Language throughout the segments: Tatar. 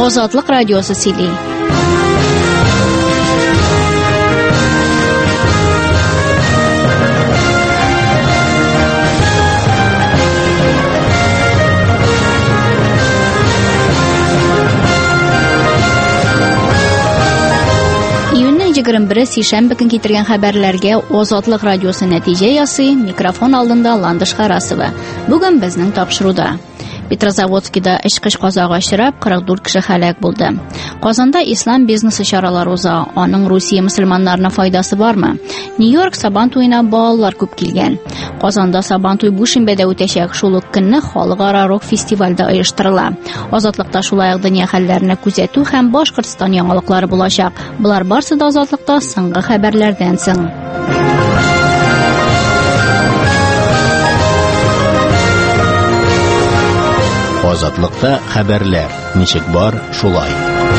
Ozodlik radiosi сөйли. Июньнең 21 сишәмбе көн китергән хәбәрләргә Озодлык радиосы нәтиҗә ясый, микрофон алдында Ландыш Харасова. Бүген безнең тапшыруда. Петрозаводскида эшкыш казага очрап 44 кеше һәлак булды. Казанда ислам бизнесы чаралары уза. Аның Русия мөселманнарына файдасы бармы? Нью-Йорк Сабантуена балалар күп килгән. Казанда Сабантуй бу шимбәдә үтәчәк. Шул ук көнне халыкара рок-фестивальдә оештырыла. Азатлыкта шулай ук дөнья хәлләренә күзәтү һәм Башкортстан яңалыклары булачак. Булар барысы да Азатлыкта соңгы хәбәрләрдән соң. Азатлыкта хәбәрләр. Ничек бар, шулай.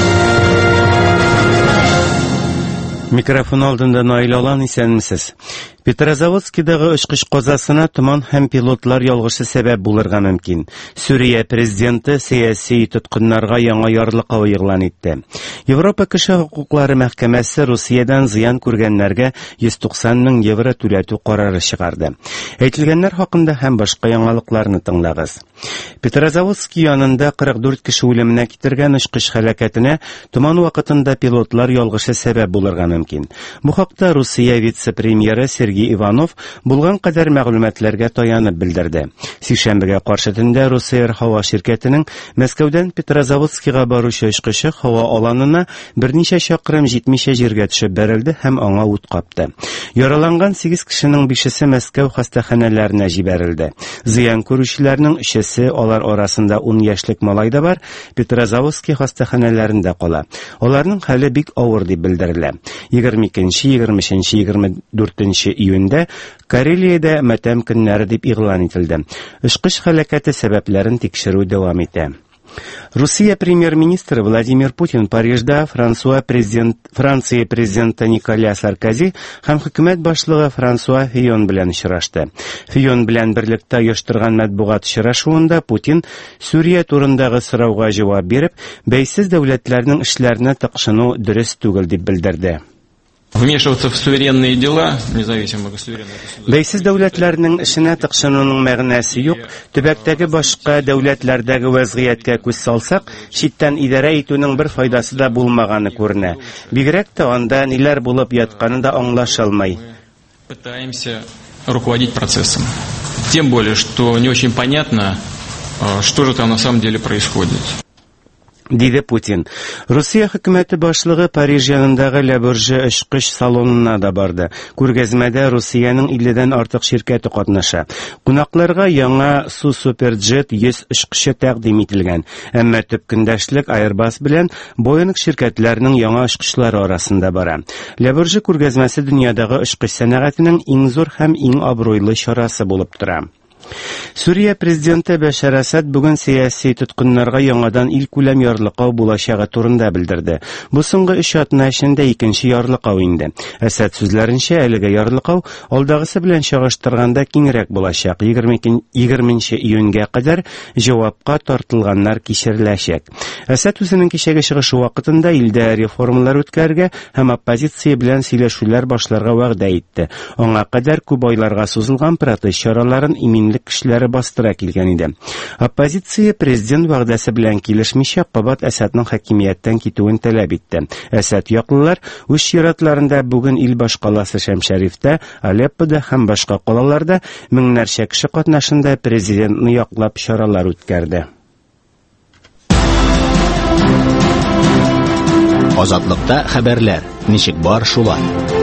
Микрофон алдында Наил Алан, исәнмесез? Петрозаводскидагы очкыш казасына томан һәм пилотлар ялгышы сәбәп булырга мөмкин. Сүрия президенты сәяси тоткыннарга яңа ярлык игълан итте. Европа кеше хукуклары мәхкәмәсе Русиядән зыян күргәннәргә 190 мең евро түләтү карары чыгарды. Әйтелгәннәр хакында һәм башка яңалыкларны тыңлагыз. Петрозаводский янында 44 кеше үлеменә китергән очкыш һәлакәтенә томан вакытында пилотлар ялгышы сәбәп булырга мөмкин. Бу хакта Русия вице-премьеры Сергей Иванов булган кадәр мәгълүматларга таянып белдерде. Сишәмбегә каршы төндә Русия һава ширкәтенең Мәскәүдән Петрозаводскига баручы очкышы һава аланына берничә чакрым җитмичә җиргә төшеп бәрелде һәм аңа ут капты. Яраланган 8 кешенең 5-се Мәскәү хастаханәләренә җибәрелде. Зыян күрүчеләрнең 3-се, алар арасында 10 яшьлек малай да бар, Петрозаводский хастаханәләрендә кала. Аларның хәле бик авыр дип белдерелә. 22-нче, 23-нче, 24-нче июньдә Карелиядә матәм көннәре дип игълан ителде. Очкыш һәлакәте сәбәпләрен тикшерү дәвам итә. Русия премьер-министры Владимир Путин Парижда Франция президенты Николя Саркози һәм хөкүмәт башлыгы Франсуа Фийон белән очрашты. Фийон белән берлектә оештырган матбугат очрашуында Путин Сүрия турындагы сорауга җавап биреп, бәйсез дәүләтләрнең эшләренә тыкшыну дөрес түгел дип белдерде. Вмешиваться в суверенные дела, независимо от суверенного государства. Бәйсез дәүләтләрнең эшенә тыкшынуның мәгънәсе юк. Төбәктәге башка дәүләтләрдәге вазгыятькә күз салсак, читтән идарә итүнең бер файдасы да булмаганы күренә. Бигрәк тә анда ниләр булып ятканы да аңлашылмый. Пытаемся руководить процессом. Тем более, что не очень понятно, что же там на самом деле происходит. Диде Путин. Русия хөкүмәте башлыгы Париж янындагы Лабурже очкыш салонына да барды. Күргәзмәдә Русиянең 50-дән артык ширкәте катнаша. Кунакларга яңа Су Суперджет 100 очкышы тәкъдим ителгән. Әмма төп көндәшлек Airbus белән Boeing ширкәтләренең яңа очкышлары арасында бара. Лабурже күргәзмәсе дөньядагы очкыш сәнәгатенең иң зур һәм иң абруйлы чарасы булып тора. Сүрия президенты Башар Асад бүген сәяси тоткыннарга яңадан ил күләм ярлыклау булачагы турында белдерде. Бу соңгы 3 атна эчендә икенче ярлыклау инде. Асад сүзләренчә, әлеге ярлыклау алдагысы белән чагыштырганда киңрәк булачак. 20-нче июньгә кадәр җавапка тартылганнар кичереләчәк. Асад үзенең кичәге чыгышы вакытында илдә реформалар үткәрергә һәм оппозиция белән сөйләшүләр башларга вәгъдә итте. Аңа кадәр күп айларга сузылган протест чараларын иминлек кешеләре бастыра килгән иде. Оппозиция президент вәгъдәсе белән килешмичә Кабат Асадның хакимияттән китүен таләп итте. Асад яклылар үз чиратларында бүген ил башкаласы Шәмшәрифтә, Алеппода һәм башка калаларда меңнәрчә кеше катнашында президентны яклап чаралар үткәрде. Азатлыкта хәбәрләр. Ничек бар, шулай.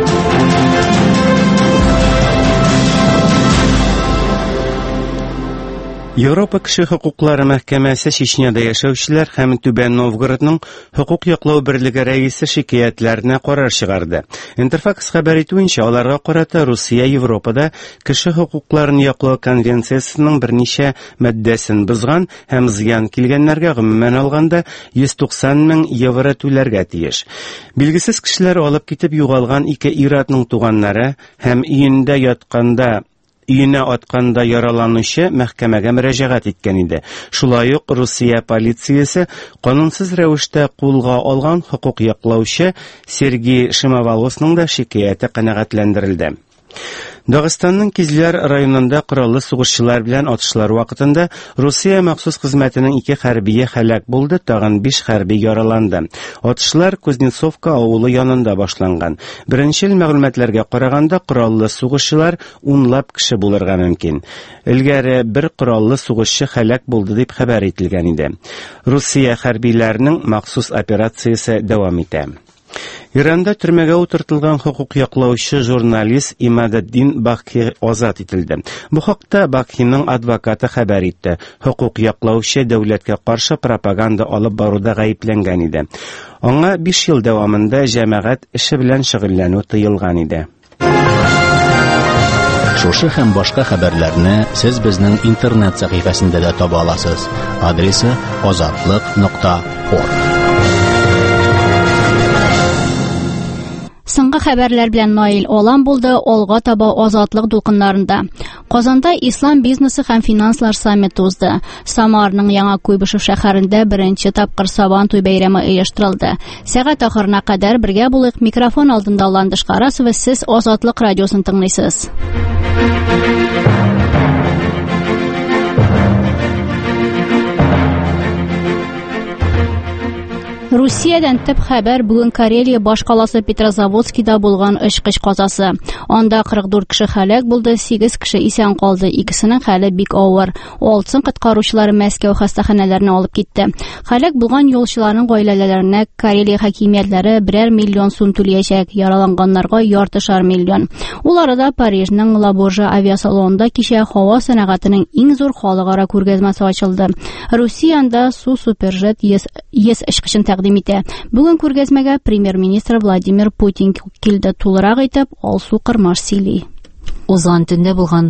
Европа кеше хукуклары мәхкәмәсе Чечняда яшәүчеләр һәм Түбән Новгородның хукук яклау берлеге рәисе шикаятләренә карар чыгарды. Интерфакс хәбәр итүенчә, аларга карата Русия Европада кеше хукукларын яклау конвенциясының берничә маддәсен бозган һәм зыян килгәннәргә гомумән алганда 190 мең евро түләргә тиеш. Билгесез кешеләр алып китеп югалган 2 ир-атның туганнары һәм өендә ятканда өенә атканда яраланучы мәхкәмәгә мөрәҗәгать иткән иде. Шулай ук Русия полициясе канунсыз рәвештә кулга алган хокук яклаучы Сергей Шимоволосның да шикаяте канәгатьләндерелде. Дагыстанның Кизляр районында кораллы сугышчылар белән атышлар вакытында Русия махсус хезмәтенең 2 хәрбие һәлак булды, тагын 5 хәрби яраланды. Атышлар Кузнецовка авылы янында башланган. Беренчел мәгълүматларга караганда, кораллы сугышчылар 10лап кеше булырга мөмкин. Илгәре бер кораллы сугышчы һәлак булды дип хәбәр ителгән иде. Русия хәрбиләренең махсус операциясе дәвам итә. Иранда төрмәгә утыртылган хокук яклаучы журналист Имадетдин Бакхи азат ителде. Бу хакта Бакхиның адвокаты хәбәр итте. Хокук яклаучы дәүләткә каршы пропаганда алып баруда гаепләнгән иде. Аңа 5 ел дәвамында җәмәгать эше белән шөгыльләнү тыелган иде. Шушы һәм башка хәбәрләрне сез безнең интернет сәхифәсендә дә таба аласыз. Адресы azatlyk.org. Соңгы хәбәрләр белән Наил Олан булды алга таба азатлык дулкыннарында. Казанда ислам бизнесы һәм финанслар саммиты узды. Самарның Яңа Куйбышев шәһәрендә беренче тапкыр Сабан туй бәйрәме оештырылды. Сәгать ахырына кадәр бергә булыйк. Микрофон алдында Ландыш Карасова, сез Азатлык радиосын тыңлыйсыз. Русиядән төп хәбәр бүген Карелия башкаласы Петрозаводскида булган очкыч казасы. Анда 44 кеше һәлак булды, 8 кеше исән калды. Икесенең хәле бик авыр. Алтын коткаручылары Мәскәү хастаханәләренә алып китте. Һәлак булган юлчыларның гаиләләренә Карелия хакимиятләре 1 миллион сум түләячәк, яраланганнарга яртышар миллион. Ул арада Парижның Лаборжа авиасалонында кичә һава сәнәгатенең иң зур халыкара күргәзмәсе ачылды. Русиядә Су Суперджет ес очкычын итә. Бүген күргәзмәгә премьер-министр Владимир Путин килде. Тулырак итеп, Алсу Кырмаш сөйли. Узган төндә булган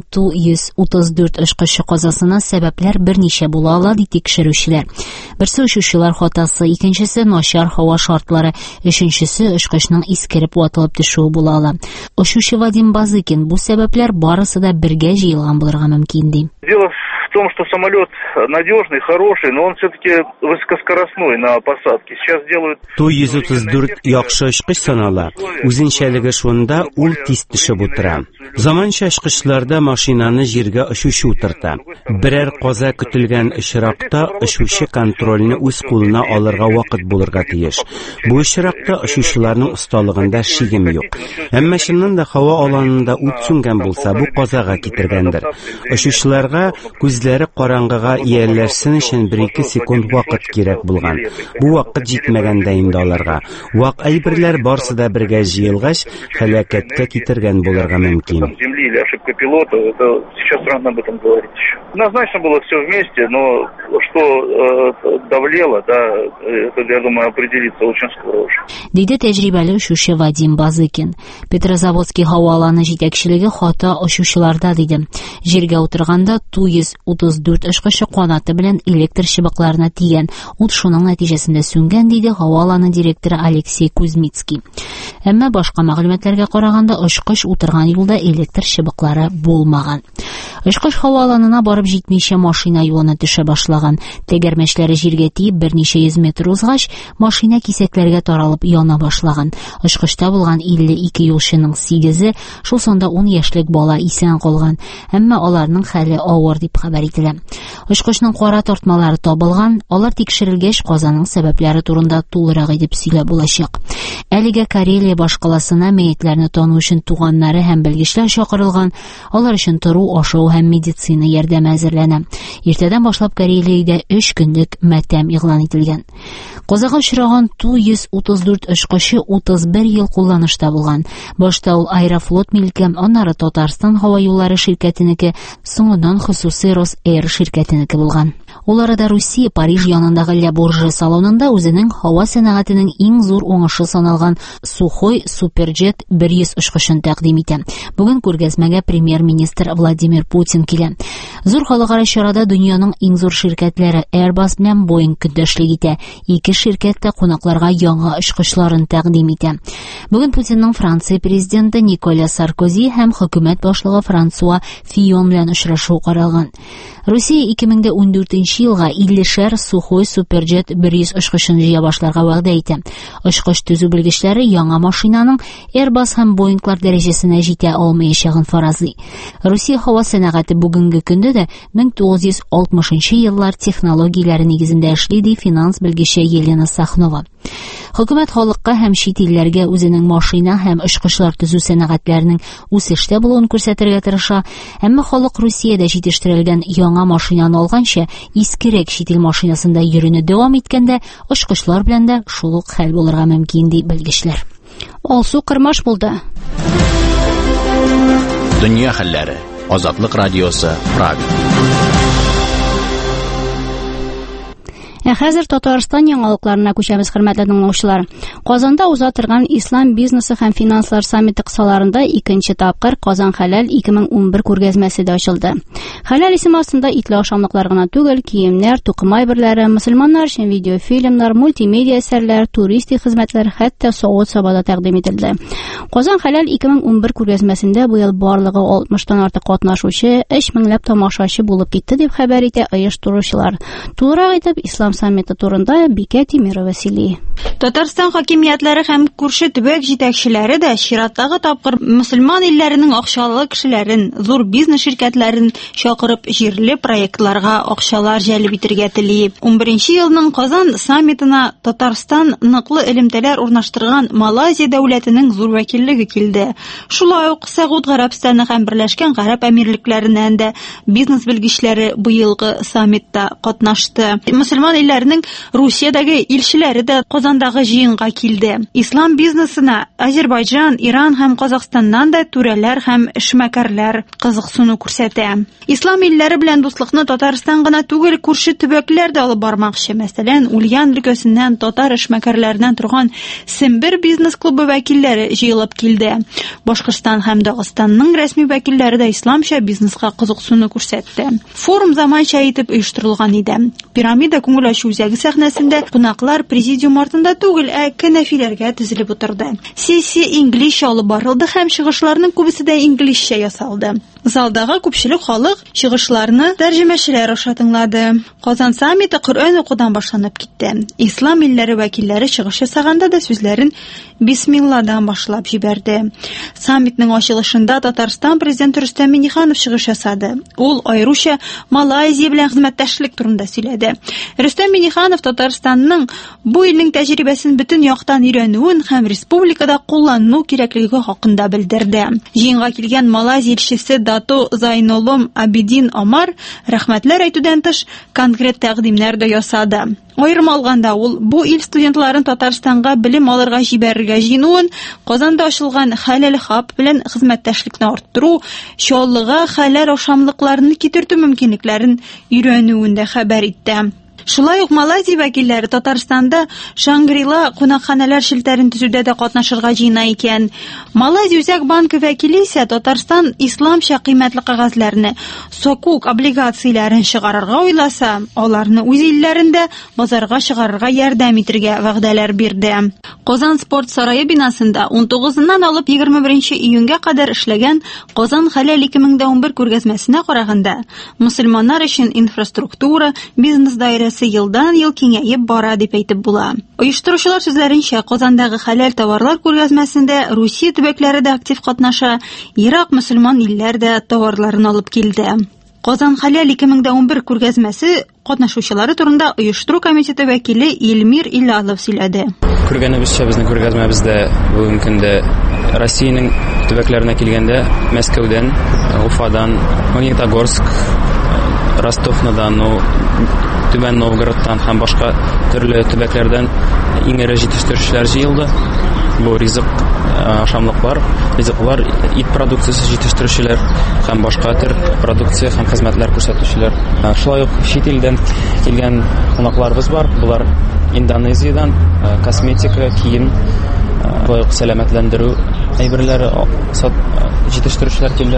Ту-134 очкычы казасына сәбәпләр берничә була ала, ди тикшерүчеләр. Берсе очучылар хатасы, икенчесе начар һава шартлары, өченчесе очкычның искереп ватылып төшүе була ала. Очучы Вадим Базыкин бу сәбәпләр барысы да бергә җыелган булырга мөмкин ди. В том, что самолет надежный, хороший, но он все-таки высокоскоростной на посадке. Сейчас делают... Ту-134 яхшы очкыч санала. Үзенчәлеге шунда ул тиз төшеп утыра. Заманча очкычларда машинаны җиргә очучы утырта. Берәр каза көтелгән очракта очучы контрольне үз кулына алырга вакыт булырга тиеш. Бу очракта очучыларның осталыгында шигем юк. Әмма чыннан да һава аланында ут сүнгән булса, бу казага китергәндер. Очучыларга күзләре караңгыга ияләшсен өчен 1-2 секунд вакыт кирәк булган. Бу вакыт җитмәгәндә инде аларга. Вак әйберләр барсы да бергә җыелгач, һәлакәткә китергән булырга мөмкин. Земли или ошибка пилота, это сейчас рано об этом говорить еще. Однозначно было все вместе, но что давлело, да, это, я думаю, определится очень скоро уже. Диде тәҗрибәле очучы Вадим Базыкин. Петрозаводский һава аланы җитәкчелеге хата очучыларда диде. Җиргә утырганда Ту-134 очкычы канаты белән электр чыбыкларына тигән. Ут шуның нәтиҗәсендә сүнгән, диде һава аланы директоры Алексей Кузьмицкий. Әмма башка мәгълүматларга караганда очкыч утырган юлда электр чыбыклары булмаган. Очкыч һава аланына барып җитмичә машина юлына төшә башлаган. Тәгәрмәчләре җиргә тиеп берничә йөз метр узгач, машина кисәкләргә таралып яна башлаган. Очкычта булган 52 юлчының 8-е, шул сонда 10 яшьлек бала исән калган. Әмма аларның хәле авыр дип хәбәр ителә. Очкычның кара тартмалары табылган, алар тикшерелгәч казаның сәбәпләре турында тулырак итеп сөйләп булачак. Әлегә Карелия башкаласына мәетләрне тану өчен туганнары һәм белгечләр чакырылган, алар өчен тору, ашау һәм медицина ярдәме әзерләнә. Иртәдән башлап Карелиядә 3 көнлек матәм игълан ителгән. Казага очраган Ту-134 очкычы 31 ел кулланышта булган. Башта ул Аэрофлот милке, аннары Татарстан һава юллары ширкәтенеке, соңыннан хосусый Росэйр ширкәтенеке булган. Ул арада Русия Париж янындагы Ля Бурже салонында үзенең һава сәнәгатенең иң зур уңышы саналган Сухой Суперджет 100 очкычын тәкъдим итә. Бүген күргәзмәгә премьер-министр Владимир Путин килә. Зур халыкара чарада дөньяның иң зур ширкәтләре Airbus белән Boeing көндәшлек итә. Ике ширкәт тә кунакларга яңа очкычларын тәкъдим итә. Бүген Путинның Франция президенты Николя Саркози һәм хөкүмәт башлыгы Франсуа Фийон белән очрашу каралган. Русия 2014 елга 50 Сухой Суперджет 100 очкычын җыя башларга вәгъдә итә. Очкыч төзү белгечләре яңа машинаның Airbus һәм Boeing-лар дәрәҗәсенә җитә алмаячагын фаразлый. Русия һава сәнәгате бүгенге көндә дә 1960 еллар технологияләре нигезендә эшли, ди финанс белгече Елена Сахнова. Хөкүмәт халыкка һәм чит илләргә үзенең машина һәм очкычлар төзү сәнәгатьләренең үсештә булуын күрсәтергә тырыша, әмма халык Русиядә җитештерелгән яңа машинаны алганча, искерәк чит ил машинасында йөрүне дәвам иткәндә, очкычлар белән дә шул ук хәл булырга мөмкин, ди белгечләр. Алсу Кырмаш булды. Дөнья хәлләре. Азатлык радиосы Прага. Хәзер Татарстан яңалыкларына күчәбез, хөрмәтле тыңлаучылар. Казанда уза торган Ислам бизнесы һәм финанслар саммиты кысаларында 2нче тапкыр Казан Хәләл 2011 күргәзмәсе дә ачылды. Хәләл исеме астында итле ашамлыклар гына түгел, киемнәр, тукымай әйберләре, мөселманнар өчен видеофильмнар, мультимедиа әсәрләр, туристик хезмәтләр, хәтта савыт-саба да тәкъдим ителде. Казан Хәләл 2011 күргәзмәсендә бу ел барлыгы 60тан артык катнашучы, 3 меңләп тамашачы булып китте дип хәбәр итә оештыручылар. Тулырак итеп Ислам саммиты турында Бикә Тимирова сөйли. Татарстан хакимиятләре һәм күрше төбәк җитәкчеләре дә чираттагы тапкыр мөселман илләренең акчалы кешеләрен, зур бизнес ширкәтләрен чакырып җирле проектларга акчалар җәлеп итәргә тели. 11нче елның Казан саммитына Татарстан ныклы элемтәләр урнаштырган Малайзия дәүләтенең зур вәкиллеге килде. Шулай ук Сәгуд Гарәбстаны һәм Берләшкән Гарәп Әмирлекләреннән дә бизнес белгечләре бу елгы саммитта катнашты. Мөселман илләренең Русиядәге илчеләре дә Казандагы җыенга килде. Ислам бизнесына Азербайҗан, Иран һәм Казакъстаннан да түрәләр һәм эшмәкәрләр кызыксыну күрсәтә. Ислам илләре белән дуслыкны Татарстан гына түгел, күрше төбәкләр дә алып бармакчы. Мәсәлән, Ульян өлкәсеннән татар эшмәкәрләреннән торган Сембер бизнес клубы вәкилләре җыелып килде. Башкортстан һәм Дагыстанның рәсми вәкилләре дә исламча бизнеска кызыксыну күрсәтте. Форум заманча итеп оештырылган иде. Пирамида күңел ачу үзәге сәхнәсендә кунаклар президиум артында түгел, кәнәфиләргә тезелеп утырды. Сессия инглизчә алып барылды һәм чыгышларның күбесе дә инглизчә ясалды. Залдагы күпчелек халык чыгышларны тәрҗемәчеләр аша тыңлады. Казан саммиты Коръән укудан башланып китте. Ислам илләре вәкилләре чыгыш ясаганда да сүзләрен бисмилладан башлап җибәрде. Саммитның ачылышында Татарстан президенты Рөстәм Миңнеханов чыгыш ясады. Ул аеруча Малайзия белән хезмәттәшлек турында сөйләде. Рөстәм Миңнеханов Татарстанның бу илнең тәҗрибәсен бөтен яктан өйрәнүен һәм республикада куллану кирәклеге хакында белдерде. Җыенга килгән Малайзия илчесе Дату Зайнолом Абидин Омар рәхмәтләр әйтүдән тыш конкрет тәкъдимнәр дә ясады. Аерым алганда ул бу ил студентларын Татарстанга белем алырга җибәрергә җыенуын, Казанда ачылган Хәләл хаб белән хезмәттәшлекне арттыру, чаллыга хәләл ашамлыкларны китертү мөмкинлекләрен өйрәнүен дә хәбәр итте. Шулай ук Малайзия вәкилләре Татарстанда Шангрила кунакханәләр шелтәрен төзүдә дә катнашырга җыена икән. Малайзия Үзәк банкы вәкиле исә Татарстан исламча кыйммәтле кагазларны, сокук облигацияләрен чыгарырга уйласа, аларны үз илләрендә базарга чыгарырга ярдәм итәргә вәгъдәләр бирде. Казан спорт сарае бинасында 19-ннан алып 21 июньгә кадәр эшләгән Казан Хәләл 2011 күргәзмәсенә караганда, мөселманнар өчен инфраструктура, бизнес даирәсе елдан-ел киңәеп бара дип әйтеп була. Оештыручылар сүзләренчә, Казандагы хәләл товарлар күргәзмәсендә Русия төбәкләре дә актив катнаша, Ирак мөселман илләр дә товарларын алып килде. Казан Хәләл 2011 күргәзмәсе катнашучылары турында оештыру комитеты вәкиле Илмир Иллалов сөйләде. Күргәнебезчә, безнең күргәзмәбездә бүген көндә Россиянең төбәкләренә килгәндә Мәскәүдән, Уфадан, Магнитогорск, Ростов-на-Дону, Түбән Новгородтан һәм башка төрле төбәкләрдән иң эре җитештерүчеләр җыелды. Бу ризык ашамлыклар, ризыклар, ит продукциясе җитештерүчеләр һәм башка төр продукция һәм хезмәтләр күрсәтүчеләр. Шулай ук чит илдән килгән кунакларыбыз бар. Булар Индонезиядан косметика, кием, сәламәтләндерү әйберләре җитештерүчеләр килде.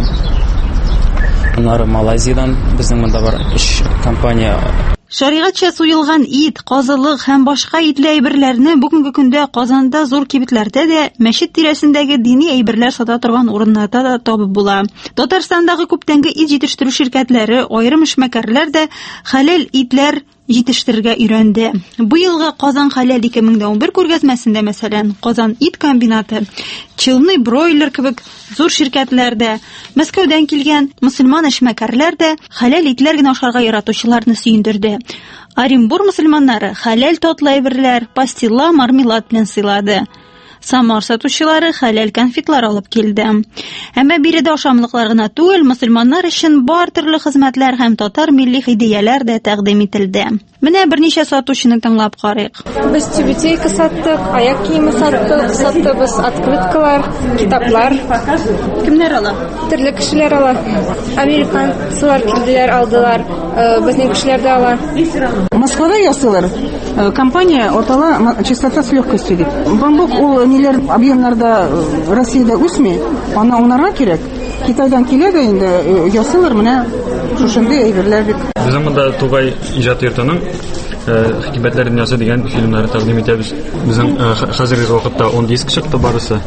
Аннары Малайзиядан безнең монда бар 3 компания. Шәригатьчә суелган ит, казылык һәм башка итле әйберләрне бүгенге көндә Казанда зур кибетләрдә дә, мәчет тирәсендәге дини әйберләр сата торган урыннарда да табып була. Татарстандагы күптәнге ит җитештерү ширкәтләре, аерым эшмәкәрләр дә хәләл итләр җитештерергә өйрәнде. Бу елгы Казан хәләл 2011 күргәзмәсендә мәсәлән, Казан ит комбинаты, Челны бройлер кебек зур ширкәтләрдә, Мәскәүдән килгән мөселман эшмәкәрләр дә хәләл итләр генә ашарга яратучыларны сөендерде. Оренбур мөселманнары хәләл татлы әйберләр, пастила, мармелад белән сыйлады. Самар сатучылары хәләл конфетлар алып килде. Әмма биредә ашамлыклар гына түгел, мөселманнар өчен бар төрле хезмәтләр һәм татар милли хидияләр дә тәкъдим ителде. Менә берничә сатучыны тыңлап карыйк. Без тюбетейка саттык, аяк киеме саттыбыз, открыткалар, китаплар. Кемнәр ала? Төрле кешеләр ала. Американцылар килделәр, алдылар. Безнең кешеләр дә ала. Москвада ясыйлар. Компания атала чистота с легкостью дип. Бамбук ул ниләр объемнарда Россиядә үсми, аны аңларга кирәк. Китайдан килә дә инде ясыйлар менә шушындый әйберләр бит. Безнең монда Тугай иҗат йортының Хикмәтләр дөньясы дигән фильмнарны тәкъдим итәбез. Безнең хәзерге вакытта 10 диск чыкты барысы.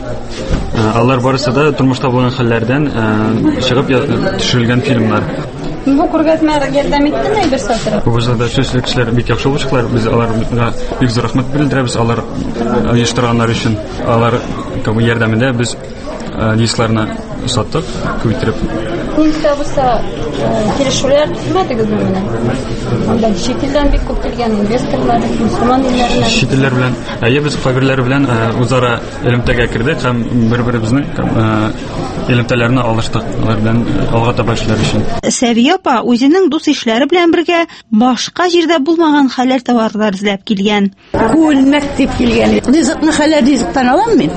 Алар барысы да тормышта булган хәлләрдән чыгып төшерелгән фильмнар. Бу күргәзмәгә ярдәм иттеме бер сатырып? Бу бездә шушы кешеләр бик яхшы булышкалар. Без аларга бик зур рәхмәт белдерәбез. Алар оештырганнар өчен. Алар кабы ярдәмендә без дискларны саттык, күтәреп. Инде булса килешүләр төзмәдегез менә. Анда шикелдән бик күп килгән инвесторлар, мөселман илләреннән. Шикелләр белән, без фаберләр белән үзара элемтәгә кирдек һәм бер-беребезнең элемтәләрне алыштык. Алар белән алга таба эшләр өчен. Сәвия апа үзенең дус ишләре белән бергә башка җирдә булмаган хәләл товарлар эзләп килгән. Күлмәк дип килгән. Ризыкны хәләл ризыктан алам мин.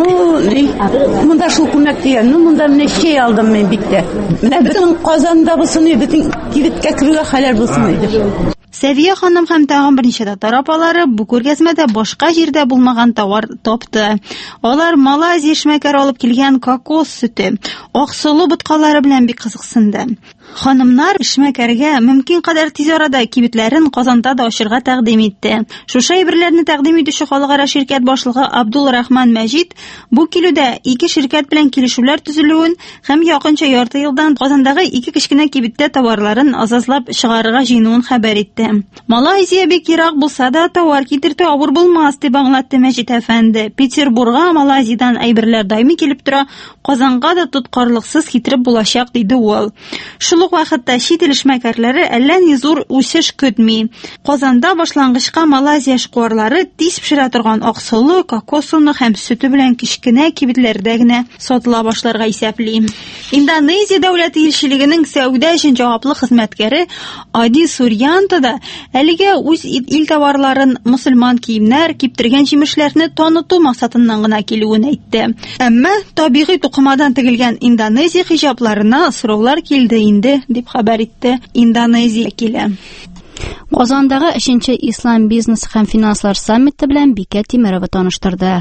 Монда шул күлмәк дигән. Монда менә чәй алдым мин бик тә. Менә безнең Казандагысын бөтен кибеткә керүгә хәләл булсын иде. Сәвия ханым һәм тагын берничә татар апалары бу күргәзмәдә башка җирдә булмаган товар тапты. Алар Малайзия эшмәкәре алып килгән кокос сөте, аксылы боткалары белән бик кызыксынды. Ханымнар эшмәкәргә мөмкин кадәр тиз арада кибетләрен Казанда да ачырга тәкъдим итте. Шушы әйберләрне тәкъдим итүче халыкара ширкәт башлыгы Абдул Рахман Мәҗит бу килүдә 2 ширкәт белән килешүләр төзелүен һәм якынча ярты елдан Казандагы 2 кечкенә кибеттә товарларын азазлап чыгарырга җыенуын хәбәр итте. Малайзия бик ерак булса да товар китертү авыр булмас дип аңлатты Мәҗит әфәнде. Петербургга Малайзиядан әйберләр даими килеп тора, Казанга да тоткарлыксыз китереп булачак диде ул. Шул ук вакытта чит ил эшмәкәрләре әллә ни зур үсеш көтми. Казанда башлангычка Малайзия эшкуарлары тиз пешерә торган аксылы, кокос суны һәм сөте белән кечкенә кибетләрдә генә сатыла башларга исәпли. Индонезия дәүләт илчелегенең сәүдә өчен җаваплы хезмәткәре Ади Сурьянто да әлегә үз ил товарларын, мөселман киемнәр, киптергән җимешләрне таныту максатыннан гына килүен әйтте. Әмма табигый тукымадан тегелгән Индонезия хиҗабларына сораулар килде инде дип хәбәр итте Индонезия килә. Казандагы 3-нче ислам бизнес һәм финанслар саммиты белән Бикә Тимерова таныштырды.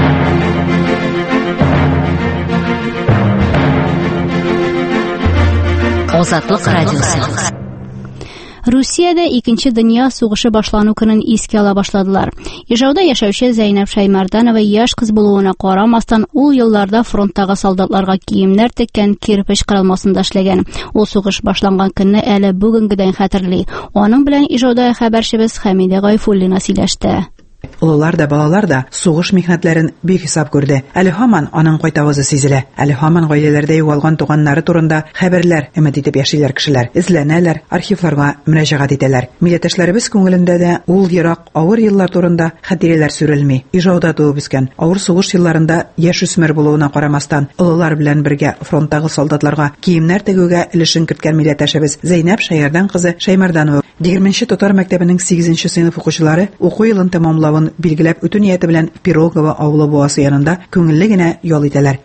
Азатлык радиосы. Русиядә 2нче дөнья сугышы башлану көнен искә ала башладылар. Ижауда яшәүче Зәйнәп Шәймәрданова яшь кыз булуына карамастан, ул елларда фронттагы солдатларга киемнәр теккән кирпеч кырылмасында эшләгән. Ул сугыш башланган көнне әле бүгенгедән хәтерли. Аның белән ижауда хәбәрчебез Хәмидә Гайфуллина сөйләште. Улылар да, балалар да сугыш михнәтләрен бик хисап күрде. Әле һаман аның кайтавызы сизелә. Әле һаман гаиләләрдә югалган туганнары турында хәбәрләр өмет итеп яшиләр кешеләр. Эзләнәләр, архивларга мөрәҗәгать итәләр. Милләттәшләребез күңелендә дә ул ерак авыр еллар турында хатирәләр сүрелми. Ижауда туып үскән, авыр сугыш елларында яшь үсмер булуына карамастан, улылар белән бергә фронттагы солдатларга киемнәр тегүгә өлешен керткән милләттәшебез Зәйнәп Шәймәрдан кызы Шәймәрданова 20 Татар мәктәбенең 8 сыйныф укучылары уку елын тәмамлавын билгеләп үтү нияте белән Пирогово авылы буасы янында күңелле генә ял итәләр.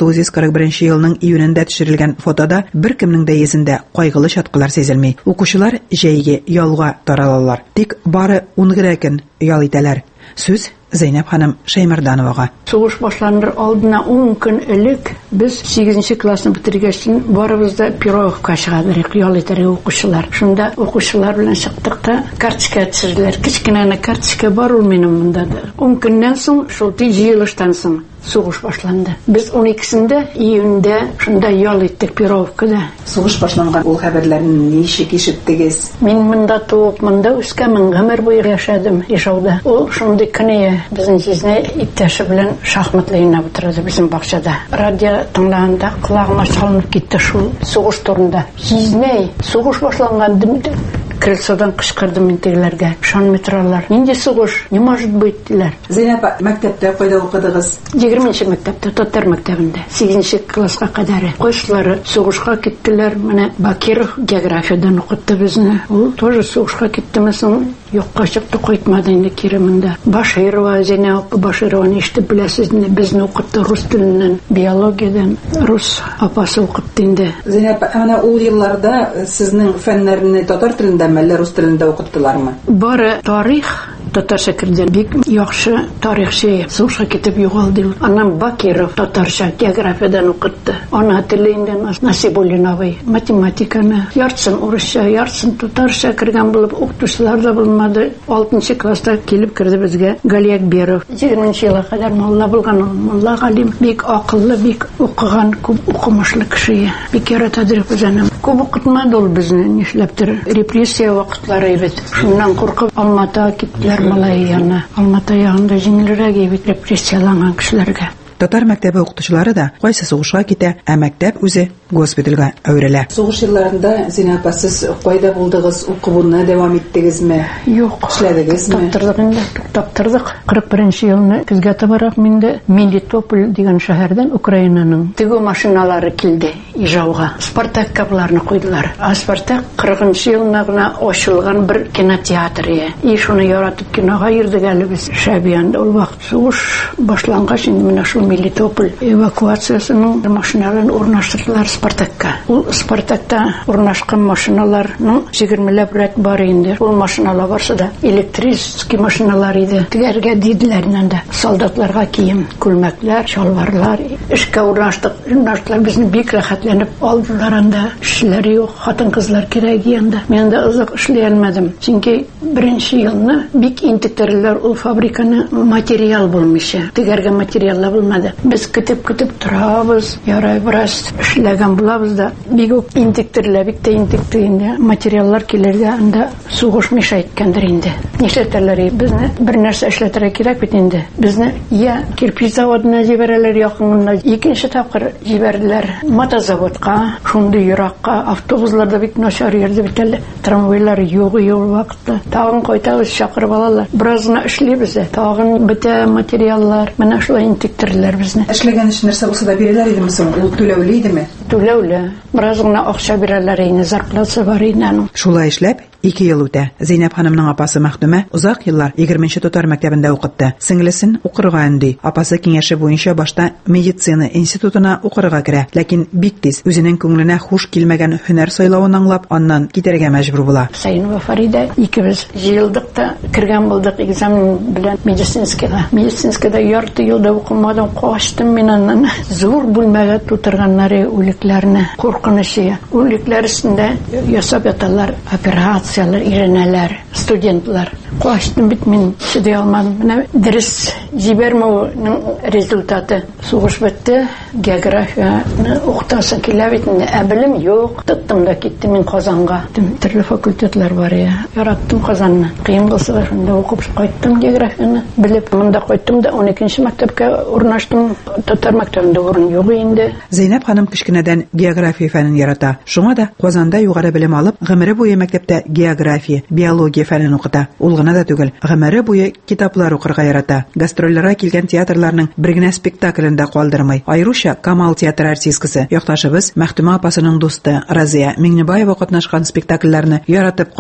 1941 елның июнендә төшерелгән фотода беркемнең дә йөзендә кайгылы чаткылар сизелми. Укучылар җәйге ялга таралалар. Тик бары 10 көн ял итәләр. Сүз Зәйнәп ханым Шәймәрдановага. Сугыш башланыр алдына 10 көн элек без 8 классны бетергәч барыбыз да Пироговка чыгадык ял итәргә укучылар. Шунда укучылар белән чыктык та карточка төшерделәр. Кичкенә карточка бар ул минем монда да. 10 көннән соң шул җыелыштан соң сугыш башланды. Без 12-сендә июньдә шунда ял иттек Пироговкада. Сугыш башланган ул хәбәрләрне ничек ишеттегез? Мин монда туып, монда үскәнмен, гомер буе яшәдем Ижауда. Ул шундый көне безнең җизне иптәше белән шахмат уйнап утырды безнең бакчада. Радио тыңлаганда колагыма салынып китте шул сугыш турында. Җизне сугыш башланган диде. Крыльцодан кычкырдым мин тегеләргә. Ишанмый торалар. Нинди сугыш? Не может быть диләр. Зәйнәп, мәктәптә кайда укыдыгыз? 20 мәктәптә, Татар мәктәбендә. 8 класска кадәр. Кайсылары сугышка киттеләр. Менә Бакиров географиядан укытты безне. Ул тоже сугышка киттеме соң юкка чыкты, кайтмады инде Киремендә. Баширова, Зәйнәп Башированы ишетеп беләсез, безне укытты рус теленнән, биологиядән. Рус апасы укытты инде. Зәйнәп, ана ул елларда сезнең фәннәрне татар телендә мәллә рус телендә укыттылармы? Бары тарих татарча кирдән бик яхшы тарихчы. Сугышка китеп югалды. Аннан Бакиров татарча географиядан укытты. Ана телендән Насибуллиновый математиканы, яртсын урысча, яртсын татарча кергән булып укытучылар да булмады. 6 класста килеп кирде безгә Галиякберов. 20 елга кадәр мулла булган, мулла галим, бик акыллы, бик укыган, күп укымышлы кеше. Бик яратадыр үзенең. Күп укытмады ул безне, нишләптер. Репрессия вакытлары бит. Шуннан куркып Алматага киттеләр малай яна. Алмата ягында җиңелрәк бит репрессияланган кешеләргә. Татар мәктәбе укытучылары да кайсы сугышка китә, ә мәктәп үзе госпитальгә әверелә. Сугыш елларында Зинәп, сез кайда булдыгыз? Укуны дәвам иттегезме? Юк, эшләдегезме? Таптырдык. 41 елны көзгә табарак миндә Мелитополь дигән шәһәрдән Украинаның тегү машиналары килде Ижауга. Спартак капларны куйдылар. Спартак 40 елна гына ачылган бер кинотеатр. И шуны яратып кинога йөрдек әле без Шәбиянда. Ул вакыт сугыш башлангач инде менә шул Мелитополь эвакуациясының машиналарын урнаштырдылар Спартакка. Ул Спартакта урнашкан машиналарның 20ләп рәт бар инде. Ул машиналар барса да электрический машиналар иде. Тегәргә диделәр инде. Солдатларга кием, күлмәкләр, чалбарлар, эшкә урнаштыклар безне бик рәхәтләнеп алдылар анда. Эшләр юк, хатын-кызлар кирәк янда. Мен дә озак эшли алмадым. Чөнки 1 елны бик интектерделәр ул фабриканы материал булмыйча. Тегәргә материаллар булмады. Без көтеп торабыз, ярай бераз эшләгән булабыз да, бик үк интектерләр, бик тә интектегәндә материаллар килергә анда сугыш мишайткандыр инде. Нишләтәләр безне бер нәрсә эшләтергә кирәк бит инде. Безне я кирпич заводына җибәрәләр якынына, икенче тапкыр җибәрделәр мотозаводка, шундый еракка, автобусларда бик начар йөрде бит әле. Трамвайлар юк вакытта. Тагын кайтабыз, чакырып алалар. Беразны эшлибез. Тагын бетә материаллар, менә шулай интектерләр безне. Эшләгән эш нәрсә булса да бирәләр идеме соң? Ул түләүле идеме? Түләүле. Бераз гына акча бирәләр инде, зарплата бар иде. Шулай эшләп 2 ел үтә. Зәйнәп ханымның апасы Мәхтүмә узак еллар 20 Татар мәктәбендә укытты. Сеңлесен укырга инде. Апасы киңәше буенча башта медицина институтына укырга керә, ләкин бик тиз үзенең күңеленә хуш килмәгән һөнәр сайлавын аңлап, аннан китәргә мәҗбүр була. Сайнова Фарида икебез җыелдык та кергән булдык экзамен белән медицинскийга. Медицинскийда ярты елда укымадым, качтым мин аннан. Зур бүлмәгә тутырганнары үлекләрне, куркынычы. Үлекләр өстендә ясап яталар, операциялар, иренәләр, студентлар. Качтым бит мин, чыдый алмадым. Менә дәрес җибәрмәүнең результаты. Сугыш бетте, географияны укытасың килә бит инде. Ә белем юк. Тоттым да киттем мин Казанга. Төрле факультетлар бар я. Яраттым Казанны. Кыен булса да шунда укып кайттым географияны. Белеп, монда кайттым да 12нче мәктәпкә урнаштым. Татар мәктәбендә урын юк инде. Зәйнәп ханым кичкенәдән география фәнен ярата. Шуңа да Казанда югары белем алып, гомере буе мәктәптә география, биология фәнен укыта. Ул гына да түгел, гомере буе китаплар укырга ярата. Гастрольләргә килгән театрларның бер генә спектаклендә калдырмый. Айруча Камал театр артисткасы, якташыбыз Мәхтүмә апасының дусты Разия Миңнебаева катнашкан спектакльләрне яратып карый.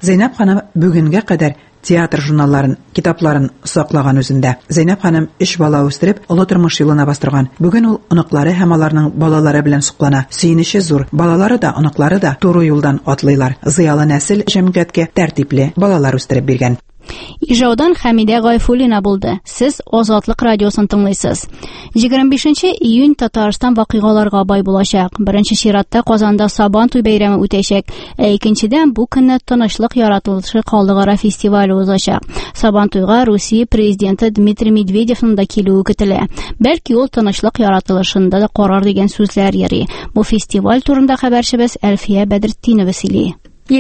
Зәйнәп ханым бүгенгә кадәр театр журналларын, китапларын саклаган үзендә. Зәйнәп ханым 3 бала үстереп, олы тормыш юлына бастырган. Бүген ул оныклары һәм аларның балалары белән суклана. Сөенече зур. Балалары да, оныклары да туры юлдан атлыйлар. Зыялы нәсел җәмгыятькә тәртипле балалар үстереп биргән. Ижаудан Хәмидә Гайфуллина булды. Сез Азатлык радиосын тыңлыйсыз. 25 июнь Татарстан вакыйгаларга бай булачак. Беренче чиратта Казанда Сабантуй бәйрәме үтәчәк, икенчедән бу көнне Тынычлык яратылышы халыкара фестивале узачак. Сабантуйга Русия президенты Дмитрий Медведевның да килүе көтелә. Бәлки ул тынычлык яратылышында да карар дигән сүзләр йөри. Бу фестиваль турында хәбәрчебез Әлфия Бәдретдинова сөйли.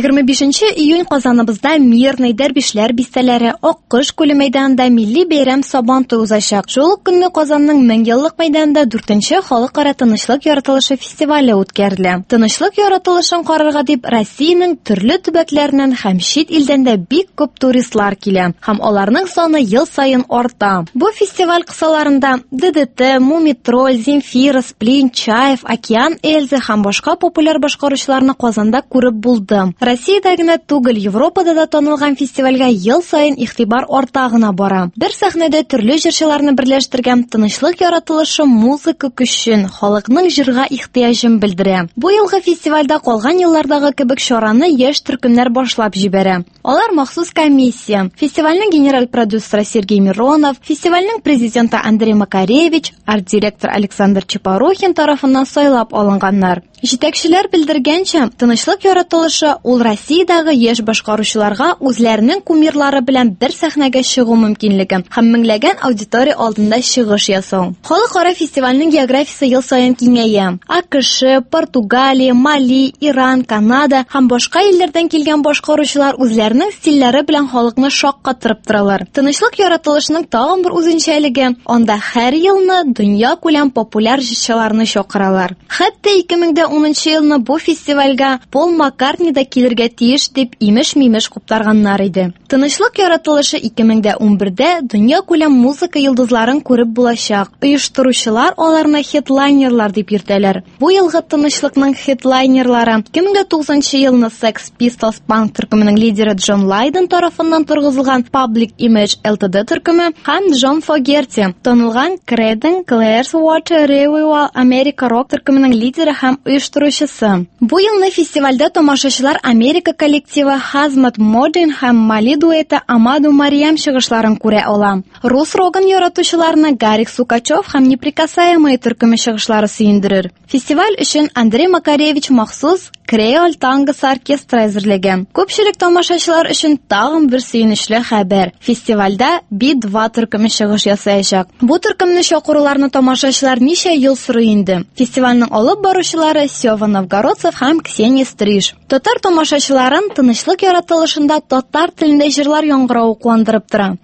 25 июнь Казаныбызда мирный дәрбишләр бистәләре Аккош күле мәйданында милли бәйрәм Сабантуй узачак. Шул ук көнне Казанның 1000 еллык мәйданында 4-нче халыкара тынычлык яратылышы фестивале үткәрелә. Тынычлык яратылышын карарга дип Россиянең төрле төбәкләреннән һәм чит илдән дә бик күп туристлар килә, һәм аларның саны ел саен арта. Бу фестиваль кысаларында ДДТ, Мумитроль, Земфира, Сплин, Чаев, Океан Эльзы һәм башка популяр башкаручыларны Казанда күреп булды. Россиядә генә түгел, Европада да танылган фестивальгә ел саен игътибар арта гына бара. Бер сәхнәдә төрле җырчыларны берләштергән тынычлык яратылышы музыка көчен, халыкның җырга ихтыяҗын белдерә. Бу елгы фестивальдә калган еллардагы кебек чараны яшь төркемнәр башлап җибәрә. Алар махсус комиссия, фестивальнең генераль продюсеры Сергей Миронов, фестивальнең президенты Андрей Макаревич, арт-директор Александр Чепорухин тарафыннан сайлап алынганнар. Җитәкчеләр белдергәнчә, тынычлык яратылышы ул Россиядәге яшь башкаручыларга үзләренең кумирлары белән бер сәхнәгә чыгу мөмкинлеге һәм меңләгән аудитория алдында чыгыш ясау. Халыкара фестивальнең географиясе ел саен киңәя. АКШ, Португалия, Мали, Иран, Канада һәм башка илләрдән килгән башкаручылар үзләренең стильләре белән халыкны шаккатырып торалар. Тынычлык яратылышының тагын бер үзенчәлеге, анда һәр елны дөнья күләм популяр җырчыларны чакыралар. Хәтта 2010 елны бу фестивальгә Пол Маккартни да килергә тиеш дип имеш-мимеш куптарганнар иде. Тынычлык яратылышы 2011дә дөнья күләм музыка йолдызларын күреп булачак. Оештыручылар аларны хедлайнерлар дип йөртәләр. Бу елгы тынычлыкның хедлайнерлары 2009 елны Sex Pistols панк төркеменең лидеры Джон Лайден тарафыннан торгызылган Public Image Ltd төркеме һәм Джон Фогерти, танылган Creedence Clearwater Revival America Rock төркеменең лидеры һәм оештыручысы. Бу елны фестивальдә тамашачылар Америка коллективы Hazmat Modern һәм Мали дуэты Амаду Мариям чыгышларын күрә ала. Рус рогын яратучыларны Гарик Сукачев һәм Неприкасаемые төркеме чыгышлары сөендерер. Фестиваль өчен Андрей Макаревич махсус Креоль тангосы оркестры әзерләгән. Күпчелек тамашачылар өчен тагын бер сөенечле хәбәр. Фестивальдә Би-2 төркеме чыгыш ясаячак. Бу төркемне чакыруларны тамашачылар ничә ел сорый инде. Фестивальнең алып баручылары Сева Новгородцев һәм Ксения Стриж. Татар тамашачыларын тынычлык яратылышында татар телендә җырлар яңгырау куандырып тора.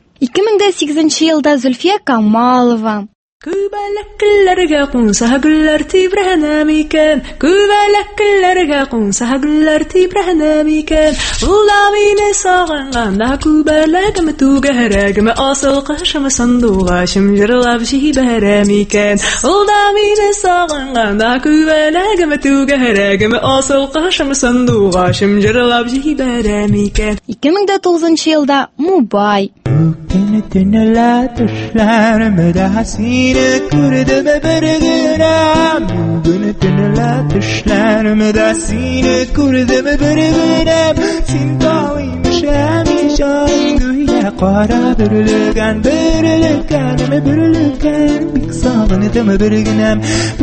2008 елда Зульфия Камалова Күбәләккелләргә кунса гөлләр тибрәһенә микән, күбәләккелләргә кунса гөлләр тибрәһенә микән, ул да мине сагынганда күбәләгем түгәрәгем асыл кышым сандугачым җырлап җибәрә микән, ул да мине сагынганда күбәләгем түгәрәгем асыл кышым сандугачым җырлап җибәрә микән. 2009 елда Мубай Tünülə düşlərimidə həsini kürdüm bir günəm. Bugün tünülə düşlərimidə həsini kürdüm bir günəm. Sintavıymış əmişan güyə qara bürülgən, bik sağınıdım bir günəm.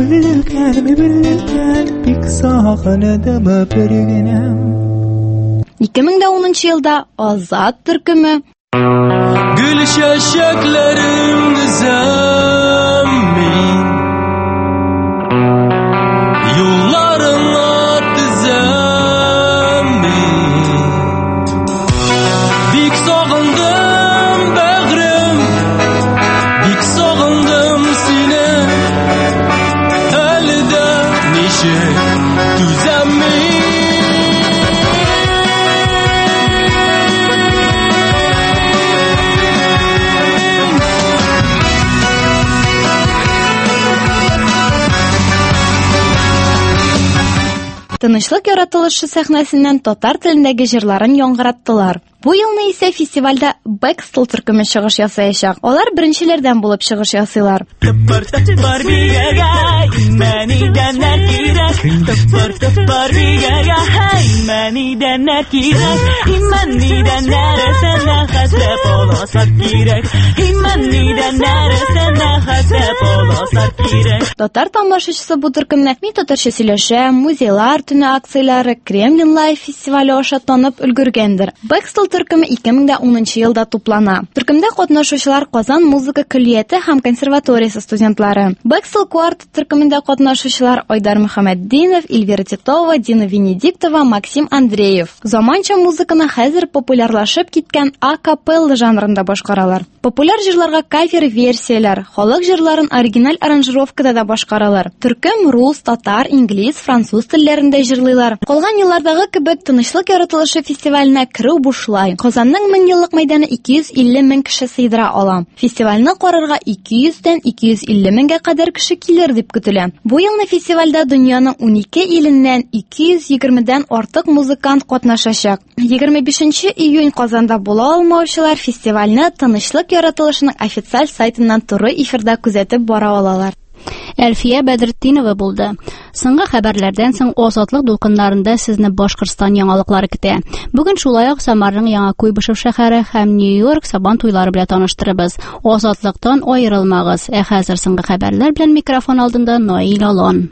Bik sağınıdım bir günəm. 2010 yılda Azat türkümü Gül çiçeklerim zemmin Yollarına zemmin Bik sağındım bağrım Bik sağındım seni Elde nişe düzenmin Тынычлык яратылышы сәхнәсеннән татар телендәге җырларын яңгыраттылар. Бу елны исә фестивальдә Бэкстыл төркеме чыгыш ясаячак. Алар беренчеләрдән булып чыгыш ясыйлар. Татар тамашачысы бу төркемне «Мин татарча сөйләшәм», музейлар төне акцияләре, Кремлин Лайв фестивале аша танып өлгергәндер. Бэкстыл төркеме 2010 елда туплана. Төркемдә катнашучылар Казан музыка коллегияте һәм консерваториясе студентлары. Бэкстыл кварт төркемендә катнашучылар Айдар Мөхәммәтдинов, Эльвира Титова, Дина Венедиктова, Максим Андреев. Заманча музыканы хәзер популярлашып киткән акапелла жанрында башкаралар. Популяр җырларга кавер-версияләр, халык җырларын оригиналь аранжировкада да башкаралар. Төркем рус, татар, инглиз, француз телләрендә җырлыйлар. Калган еллардагы кебек Тынычлык яратылышы фестиваленә керү бушлай. Казанның 1000 еллык мәйданы 250 мең кеше сыйдыра ала. Фестивальне карарга 200-дән 250 меңгә кадәр кеше килер дип көтелә. Бу елны фестивальдә дөньяның 12 иленнән 220-дән артык музыкант катнашачак. 25 июнь Казанда була алмаучылар фестивальне Тынычлык яратылышының официаль сайтыннан туры эфирда күзәтеп бара алалар. Әлфия Бәдретдинова булды. Соңгы хәбәрләрдән соң Азатлык дулкыннарында сезне Башкортстан яңалыклары көтә. Бүген шулай ук Самарның Яңа Куйбышев шәһәре һәм Нью-Йорк Сабан туйлары белән таныштырабыз. Азатлыктан аерылмагыз. Хәзер соңгы хәбәрләр белән микрофон алдында Наил Алан.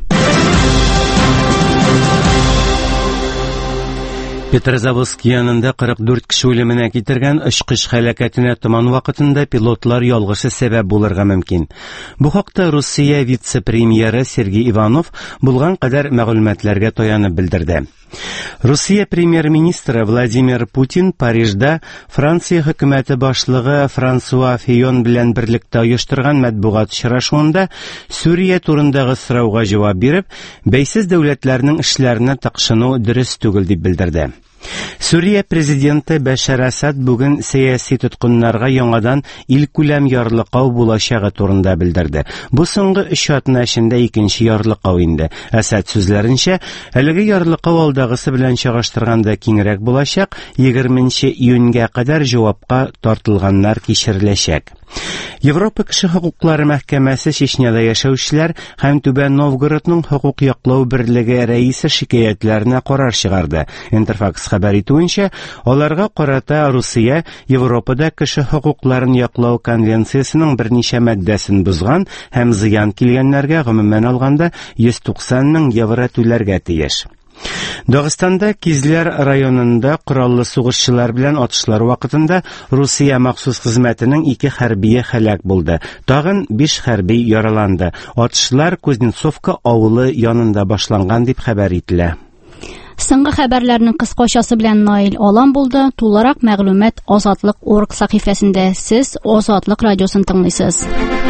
Петрозаводск янында 44 кеше үлеменә китергән очкыч һәлакәтенә томан вакытында пилотлар ялгышы сәбәп булырга мөмкин. Бу хакта Русия вице-премьеры Сергей Иванов булган кадәр мәгълүматларга таянып белдерде. Русия премьер-министры Владимир Путин Парижда Франция хөкүмәте башлыгы Франсуа Фийон белән берлектә оештырган матбугат очрашуында Сүрия турындагы сорауга җавап биреп, бәйсез дәүләтләрнең эшләренә такшыну дөрес түгел дип белдерде. Сүрия президенты Башар Асад бүген сәяси тоткыннарга яңадан илкүләм ярлыклау булачагы турында белдерде. Бу соңгы 3 атна эчендә икенче ярлыклау инде. Асад сүзләренчә, әлеге ярлыклау алдагысы белән чагыштырганда киңрәк булачак, 20 июньгә кадәр җавапка тартылганнар кичереләчәк. Европа кеше хокуклары мәхкәмәсе Чечняда яшәүчеләр һәм Түбән Новгородның хокук яклау берлеге рәисе шикаятләренә карар чыгарды. Интерфакс хәбәр итүенчә, аларга карата Русия Европада кеше хокукларын яклау конвенциясының берничә маддәсен бузган һәм зыян килгәннәргә гомумән алганда 190 мең евро түләргә тиеш. Дагыстанда Кизләр районында кораллы сугышчылар белән атышлар вакытында Русия махсус хезмәтенең 2 хәрбие һәлак булды. Тагын 5 хәрби яраланды. Атышлар Кузнецовка авылы янында башланган дип хәбәр ителә. Соңгы хәбәрләрнең кыскачасы белән Наил Алан булды. Тулырак мәгълүмат Азатлык.орг сәхифәсендә. Сез Азатлык радиосын тыңлыйсыз.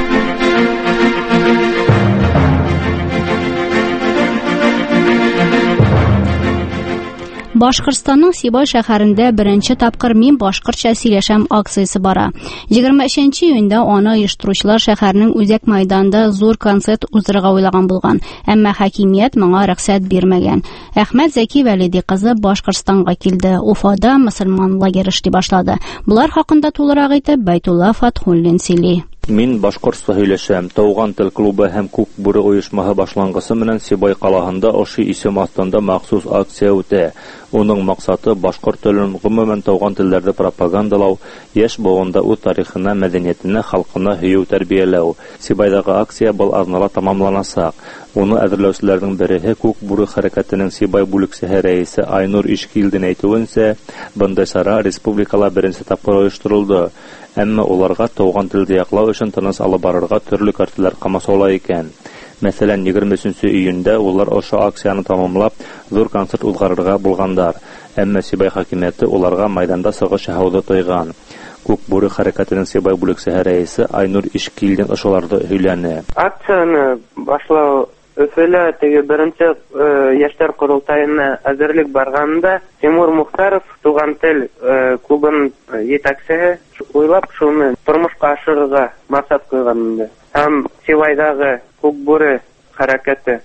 Башкортстанның Сибай шәһәрендә беренче тапкыр «Мин башкортча сөйләшәм» акциясе бара. 23 июньдә аны оештыручылар шәһәрнең үзәк мәйданында зур концерт уздырырга уйлаган булган, әмма хакимият моңа рөхсәт бирмәгән. Әхмәт Зәки Вәлиди кызы Башкортстанга килде. Уфада мөселман лагере эшли башлады. Булар хакында тулырак итеп Байтулла Фатхуллин сөйли. Мин башкортча һөйләшәм. Тауган тел клубы һәм Күк бүре оешмаһы башлангысы менән Сибай калаһында ошый исем астында махсус акция үтә. Уның максаты башкорт телен гомумән тауган телләрдә пропагандалау, яшь буында үз тарихына, мәдәниятенә, халкына һөю тәрбияләү. Сибайдагы акция был арнала тамамланасак. Уны әзерләүчеләрнең береһе Күк бүре хәрәкәтенең Сибай бүлекчәсе рәисе Айнур Ишкилдин әйтүенчә, бындай сара республикала беренче тапкыр оештырылды. Әмма уларга тауган телде яклау өчен тыныс алып барырга төрле карталар камасаула икән. Мәсәлән, 23 июньдә улар ошо акцияны тамамлап, зур концерт узгарырга булгандар. Әмма Сибай хакимияте уларга майданда сыгыш яһауды тойган. Күк бүре хәрәкәтенең Сибай бүлекчәсе рәисе Айнур Ишкилдин ошоларды һөйләне. Акцияны башлау Өфөлә теге беренче яшьләр курултайына әзерлек барганда Тимур Мухтаров туган тел клубын җитәкчесе уйлап шуны тормышка ашырырга максат куйган инде. Һәм Сибайдагы Күк бүре хәрәкәте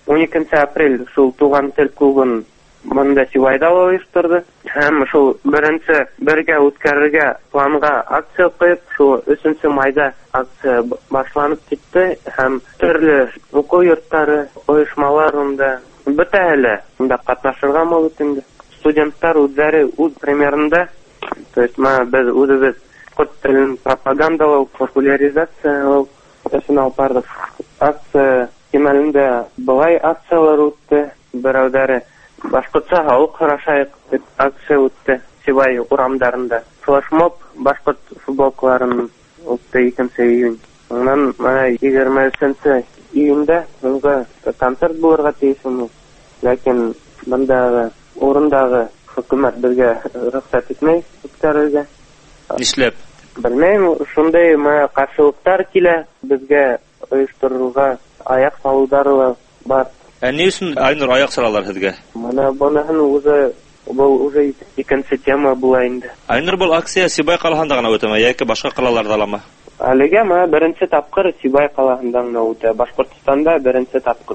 12 апрель шул туган тел клубын монда Сибайда оештырды. Һәм шул беренче бергә үткәрергә планга акция куеп, шул 3 майда акция башланып китте һәм төрле уку йортлары, оешмаларында бөтә әле монда катнашырга мөмкин. Студентлар үзләре үз примерында, то есть без үзебез курс телен пропагандалау, популяризациялау өчен алып акция кимәлендә былай акциялар үтте, берәүләре башкортча халык карашайык дип акция үтте Сибай урамдарында. Флешмоб башкорт футболкаларын үтте 2 июнь. Аннан 23 июньдә монда концерт булырга тиеш иде. Ләкин монда урындагы хөкүмәт безгә рөхсәт итмәй үткәрергә. Нишләп? Белмәйм, шундай каршылыктар килә безгә оештыруга, аяк салулары бар. Ни өчен Айнур аяк саралар һезгә? Менә буныһын уже икенче тема була инде. Айнур, бу акция Сибай калаһында гына үтәме яки башка калаларда ламы? Әлегә беренче тапкыр Сибай калаһында гына үтә. Башкортстанда беренче тапкыр.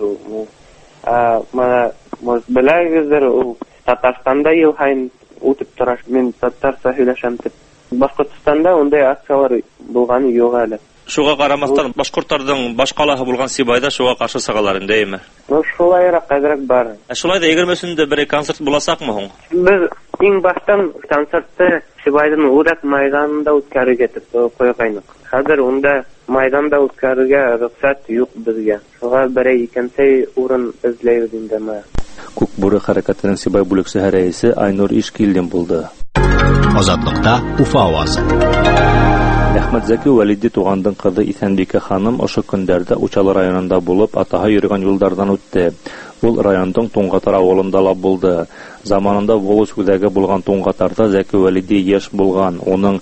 Беләгездер, ул Татарстанда ел һайын үтеп тора. Мин татарча сөйләшәм дип. Башкортстанда ундай акциялар булганы юк әле. Шуга карамастан башкортларның баш калаһы булган Сибайда шуга каршы сагалар индеме? Шулайрак әзрәк бар. Шулай да 20-сендә бер концерт буласакмы һуң? Без иң баштан концертты Сибайдың Урак мәйданында үткәрергә дип куйгайнык. Хәзер унда мәйданда үткәрергә рөхсәт юк безгә. Шуга берәй икенче урын эзләйбез инде. Күкбүре хәрәкәтенең Сибай бүлекчәсе рәисе Айнур Ишкилдин булды. Азатлыкта Уфа авазы. Әхмәт Зәки Вәлиди тугандың кызы Исәнбикә ханым ошо көндәрдә Учалы районында булып, атаһы йөргән юлдардан үтте. Ул райондың Туңгатар авылында ла булды. Заманында Волос үзәге булган Туңгатарда Зәки Вәлиди яшь булган. Уның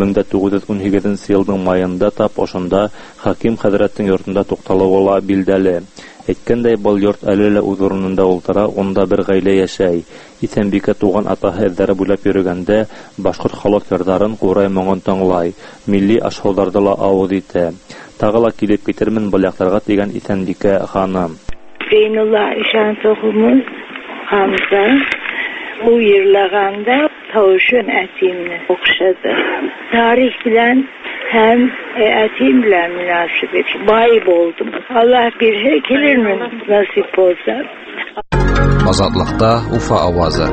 1918 елның майында тап ошында Хаким хәзрәттең йортында тукталуы ла билдәле. Әйткәндәй, был йорт әле лә үз урынында ултыра, онда бер гаилә яшәй. Исәнбикә туган атаһы эҙҙәре буйлап йөрөгәндә, башҡорт халык йырҙарын, ҡурай моңон тыңлай, милли аш-һыуҙарҙы ла ауыҙ итә. Тағы ла килеп китермен был яҡтарға тигән Исәнбикә ханым. Зейнулла Ишансоғымыз Хамза ул йырлағанда тауышын әтимне оҡшады. Тарих белән һәм әтим белән мөнәсәбәт бай булдым. Аллаһ бирһә килермен насип булса. Азатлыкта Уфа авазы.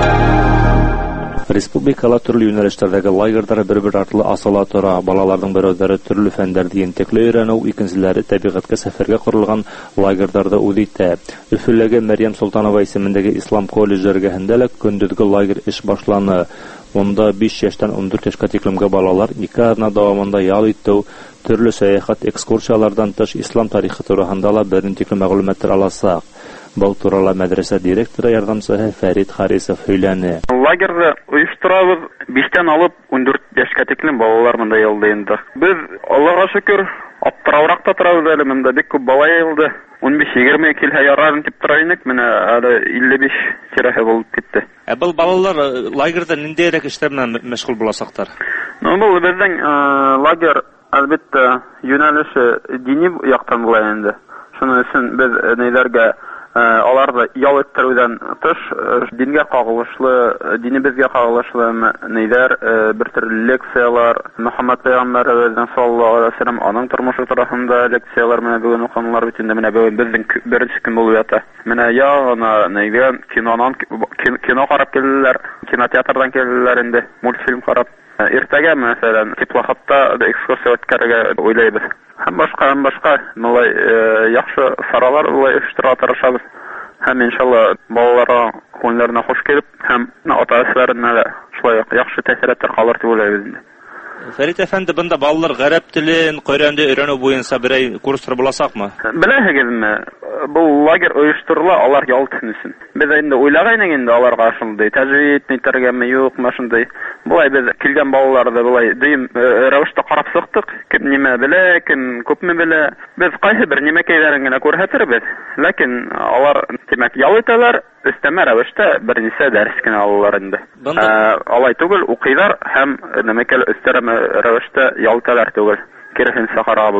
Республикала төрле юнәлештәрдәге лагерьлар бер-бер артлы асыла тора. Балаларның берәүләре төрле фәннәрне ентекле өйрәнү, икенчеләре табигатькә сәфәргә корылган лагерьларда үз итә. Өфөләге Мәрьям Солтанова исемендәге Ислам колледжы эргәһендә лә көндүзге лагерь эш башланы. Онда 5 яшьтән 14 яшькә тиклемге балалар 2 атна дәвамында ял итү, төрле сәяхәт экскурсиялардан тыш ислам тарихы турында ла берничә тиклем мәгълүматлар аласак. Был турала мәдрәсә директоры ярдәмчесе Фәрит Харисов һөйләне. Лагерьне оештырабыз 5-тән алып 14 яшькә тиклем балалар монда ялда инде. Без Аллаһка шөкер аптыраурак та торабыз әле, монда бик күп бала ялды. 15-20 килһә ярарын дип тора идек, менә әле 55 тирәһе булып китте. Был балалар лагерьда ниндәйрәк эшләр белән мәшгуль буласактар? Бу безнең лагерь әлбәттә юнәлеше дини яктан була инде. Шуның өчен без нәйләргә аларда ял иттерүдән тыш дингә кагылышлы, динебезгә кагылышлы нәйләр, бер төрле лекциялар, Мөхәммәд пәйгамбәребезнең саллаллаһу алейһи ва саллям аның тормышы турында лекциялар менә бүген укыганнар бит инде, менә бүген безнең беренче көн булып ята. Менә ягына нәйләр кино карап килделәр, кинотеатрдан килделәр инде, мультфильм карап. Иртәгә мәсәлән теплоходта экскурсия үткәрергә уйлайбыз. Һәм башка мулай яхшы саралар булай оештыра тырышабыз. Һәм иншалла балаларга күңелләренә хуш килеп, һәм ата-әсәләренә дә шулай яхшы тәэсирләр калыр дип уйлайбыз инде. Фәрит әфәнде, бында балалар гарәп телен, Коръәнне өйрәнү буенча берәй курслар буласакмы? Беләһегезме, бу лагерь оештырыла алар ял төнесен. Без инде уйлагайнык инде аларга шундый тәҗрибә итәргәме юкмы шундый. Булай без килгән балаларда булай дөйм рәвештә карап сыктык. Кем нимә белә, кем күпме белә. Без кайсы бер нимәкәйләрен генә күрһәтербез. Ләкин алар димәк ял итәләр, өстәмә рәвештә бернисә дәрес кенә алалар инде. Алай түгел, укыйлар һәм нимәкәл өстәмә рәвештә ял итәләр түгел. Кирһен сахара булдык.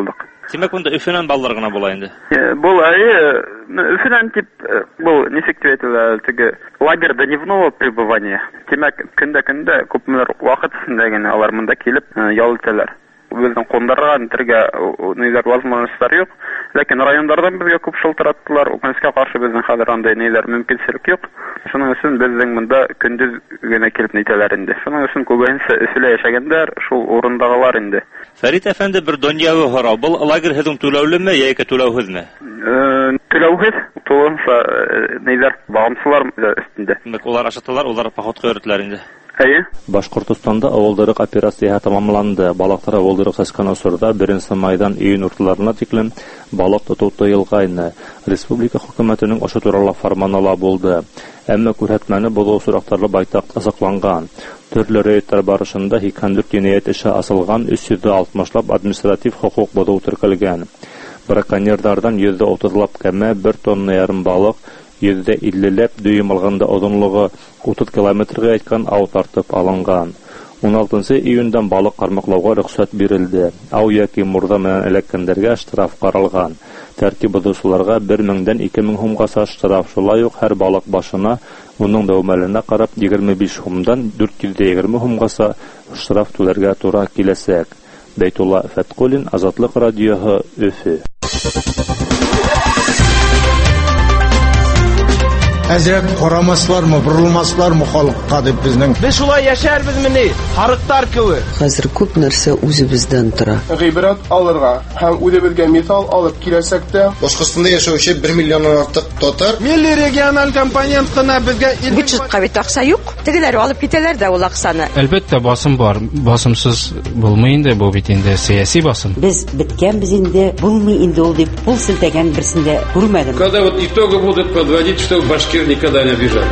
Тимәк, монда Өфөнән баллар гына була инде. Бұл Өфөнән тип, бұл ничек дип әйтелә, теге лагерь дневного пребывания. Тимәк, көндә күпмелер вакыт исендә генә алар монда килеп ял итәләр. Безнең кондырга интерга ниләр возможностьлар юк, ләкин районнардан безгә күп шылтыраттылар. Үкенечкә каршы безнең хәзер андай ниләр мөмкинчелек юк. Шуның өчен безнең монда көндез генә килеп нитәләр инде. Шуның өчен күбенсе Өфөлә яшәгәннәр, шул урындагылар инде. Фәрит әфәнде, бер дөньяви һорау. Бұл лагерь һеҙҙең түләүлеме, яки түләүһеҙме? Түләүһеҙ, тулынса ниләр багымсылар өстендә. Улар ашаталар, улар походка йөрөтләр инде. Әйе. Башкортостанда авылдырык операцияһы тамамланды. Балыктар авылдырык сачкан осорда 1 майдан июнь урталарына тиклем балык тоту тыйылгайны. Республика хөкүмәтенең ашы турында фарманы ла булды. Әмма күрһәтмәне булу сурактарлы байтак асыкланган. Төрле рейдтар барышында 84 җинаять эше асылган, 360лап административ хокук бозуу теркәлгән. Браконьерлардан 130лап кәмә, 1 тонна ярым балык, 150ләп дүйім алганда озынлыгы 30 километрга айткан ау тартып алынган. 16 июньдән балык кармаклауга рөхсәт бирелде. Ау яки мурда менән эләккәндәргә штраф каралган. Тәртип бозучыларга 1000-дән 2000 сумгаса штраф, шулай ук һәр балык башына уның дәүмәленә карап 25 сумдан 420 сумгаса штраф түләргә туры киләсәк. Бәйтулла Фәткулин, Азатлык радиоһы, Өфе. Әзрәк карамаслармы, бурылмаслармы халыкка дип безнең. Без шулай яшәрбез мени, харыктар кебек. Хәзер күп нәрсә үзебездән тора. Гыйбрат алырга һәм үзебезгә мисал алып киләсәк тә, Башкортстанда яшәүче 1 миллионнан артык татар. Милли региональ компонент кына безгә бюджетка бит акча юк. Тегеләр алып китәләр дә ул акчаны. Әлбәттә басым бар. Басымсыз булмый инде бу бит инде сиясәт басым. Без биткәнбез инде, булмый инде ул дип кул селтәгән берсендә күрмәдем. Когда вот итоги будут подводить, что башкир никогда не обижали.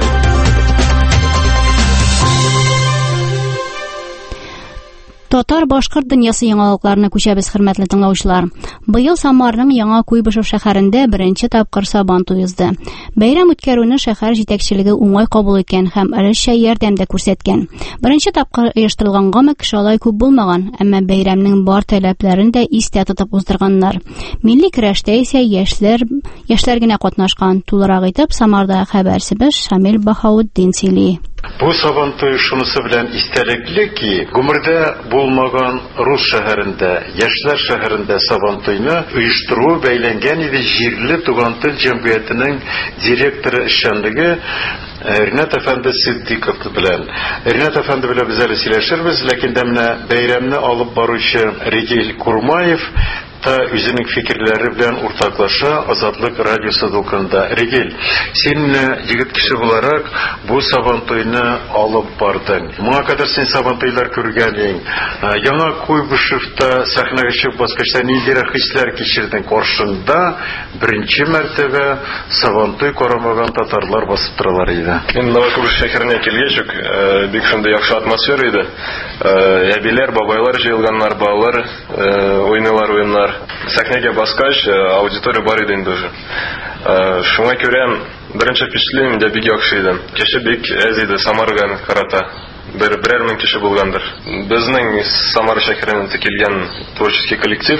Татар-башкорт дөньясы яңалыкларына күчәбез, хөрмәтле тыңлаучылар. Быел Самарның Яңа Куйбышев шәһәрендә беренче тапкыр Сабантуй узды. Бәйрәм үткәрүне шәһәр җитәкчелеге уңай кабул иткән һәм өлешчә ярдәм дә күрсәткән. Беренче тапкыр оештырылгангамы кеше алай күп булмаган, әмма бәйрәмнең бар таләпләрен дә истә тотып уздырганнар. Милли көрәштә исә яшьләр генә катнашкан. Тулырак итеп Самарда хәбәрчебез Шамил Баһаутдин сөйли. Бу Сабантуй шунысы белән истәлекле ки, гомердә булмаган Рус шәһәрендә, яшьләр шәһәрендә Сабантуйны оештыру бәйләнгән иде җирле туган тел җәмгыятенең директоры эшчәнлеге Ринат әфәнде Сиддиков белән. Ринат әфәнде белән без әле сөйләшербез, ләкин дә менә бәйрәмне алып баручы Регил Курмаев та үзенең фикерләре белән уртаклаша Азатлык радиосы докладында. Регил, син егет кеше буларак бу Сабантуйны алып бардың. Моңа кадәр син Сабантуйлар күргәнең. Яңа Куйбышевта сәхнәгә чыгып баскачта нидер хисләр кичердең? Каршында беренче мәртәбә Сабантуй карамаган татарлар басып торалар иде. Мин Новокуйбышев шәһәренә килгәч, бик шундый яхшы атмосфера иде. Әбиләр, бабайлар җыелганнар, балалар уйныйлар. Сәхнәгә баскач, аудитория бар иде инде уже. Шуңа күрә беренче впечатление дә бик яхшы иде. Кеше бик әз иде Самарга карата. Берәр мең кеше булгандыр. Безнең Самара шәһәреннән килгән творческий коллектив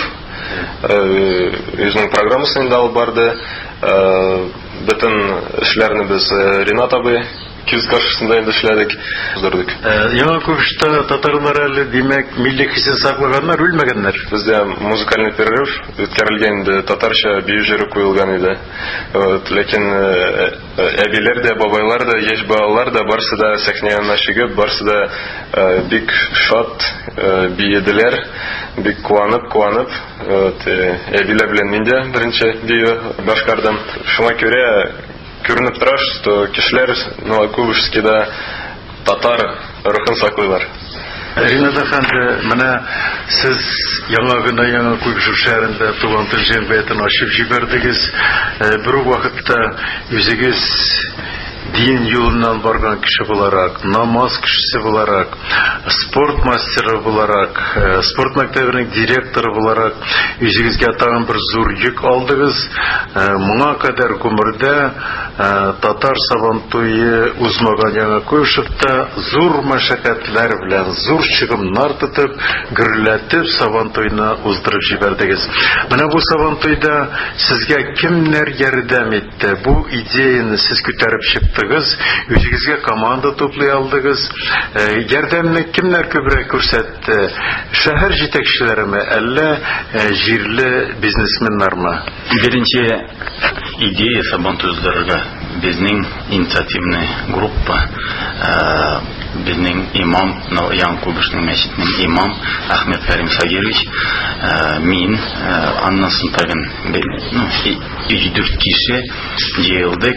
үзенең программасын да алып барды. Бөтен эшләрне без Ринат абый күз каршысында инде эшләдек. Яңа Куйбышевта татарлар әле димәк милли хисен саклаганнар, үлмәгәннәр. Бездә музыкаль перерыв үткәрелгән иде, татарча бию җыры куелган иде. Ләкин әбиләр дә, бабайлар да, яшь балалар да барсы да сәхнәгә чыгып, барсы да бик шат биеделәр, бик куанып, әбиләр белән мин дә беренче бию башкардым. Шуңа күрә күренеп тора, что кешеләр Новокуйбышевскида татар рухын саклыйлар. Ринат әфәнде, менә сез яңа гына Яңа Куйбышев шәһәрендә туган тел җәмгыятен ачып җибәрдегез. Бер вакытта үзегез дин юлыннан барган кеше буларак, намаз кешесе буларак, спорт мастеры буларак, спорт мәктәбенең директоры буларак үзегезгә тагын бер зур йөк алдыгыз. Моңа кадәр гомердә татар сабантуе узмаган Яңа Куйшевта зур мәшәкатьләр белән, зур чыгымнар тотып, гөрләтеп сабантуйны уздырып җибәрдегез. Менә бу сабантуйда сезгә кемнәр ярдәм итте? Бу идеяны сез күтәреп чыктыгыз, үзегезгә команда туплый алдыгыз. Ярдәмне кемнәр күбрәк күрсәтте? Шәһәр җитәкчеләреме, әллә җирле бизнесменнармы? Беренче идея сабантуйдырга безнең инициативная группа, безнең имам, Яңа Куйбышның мәчетенең имам Ахмет Кәрим Сагирович, мин, аннан соң тагын 3-4 кеше җыелдык,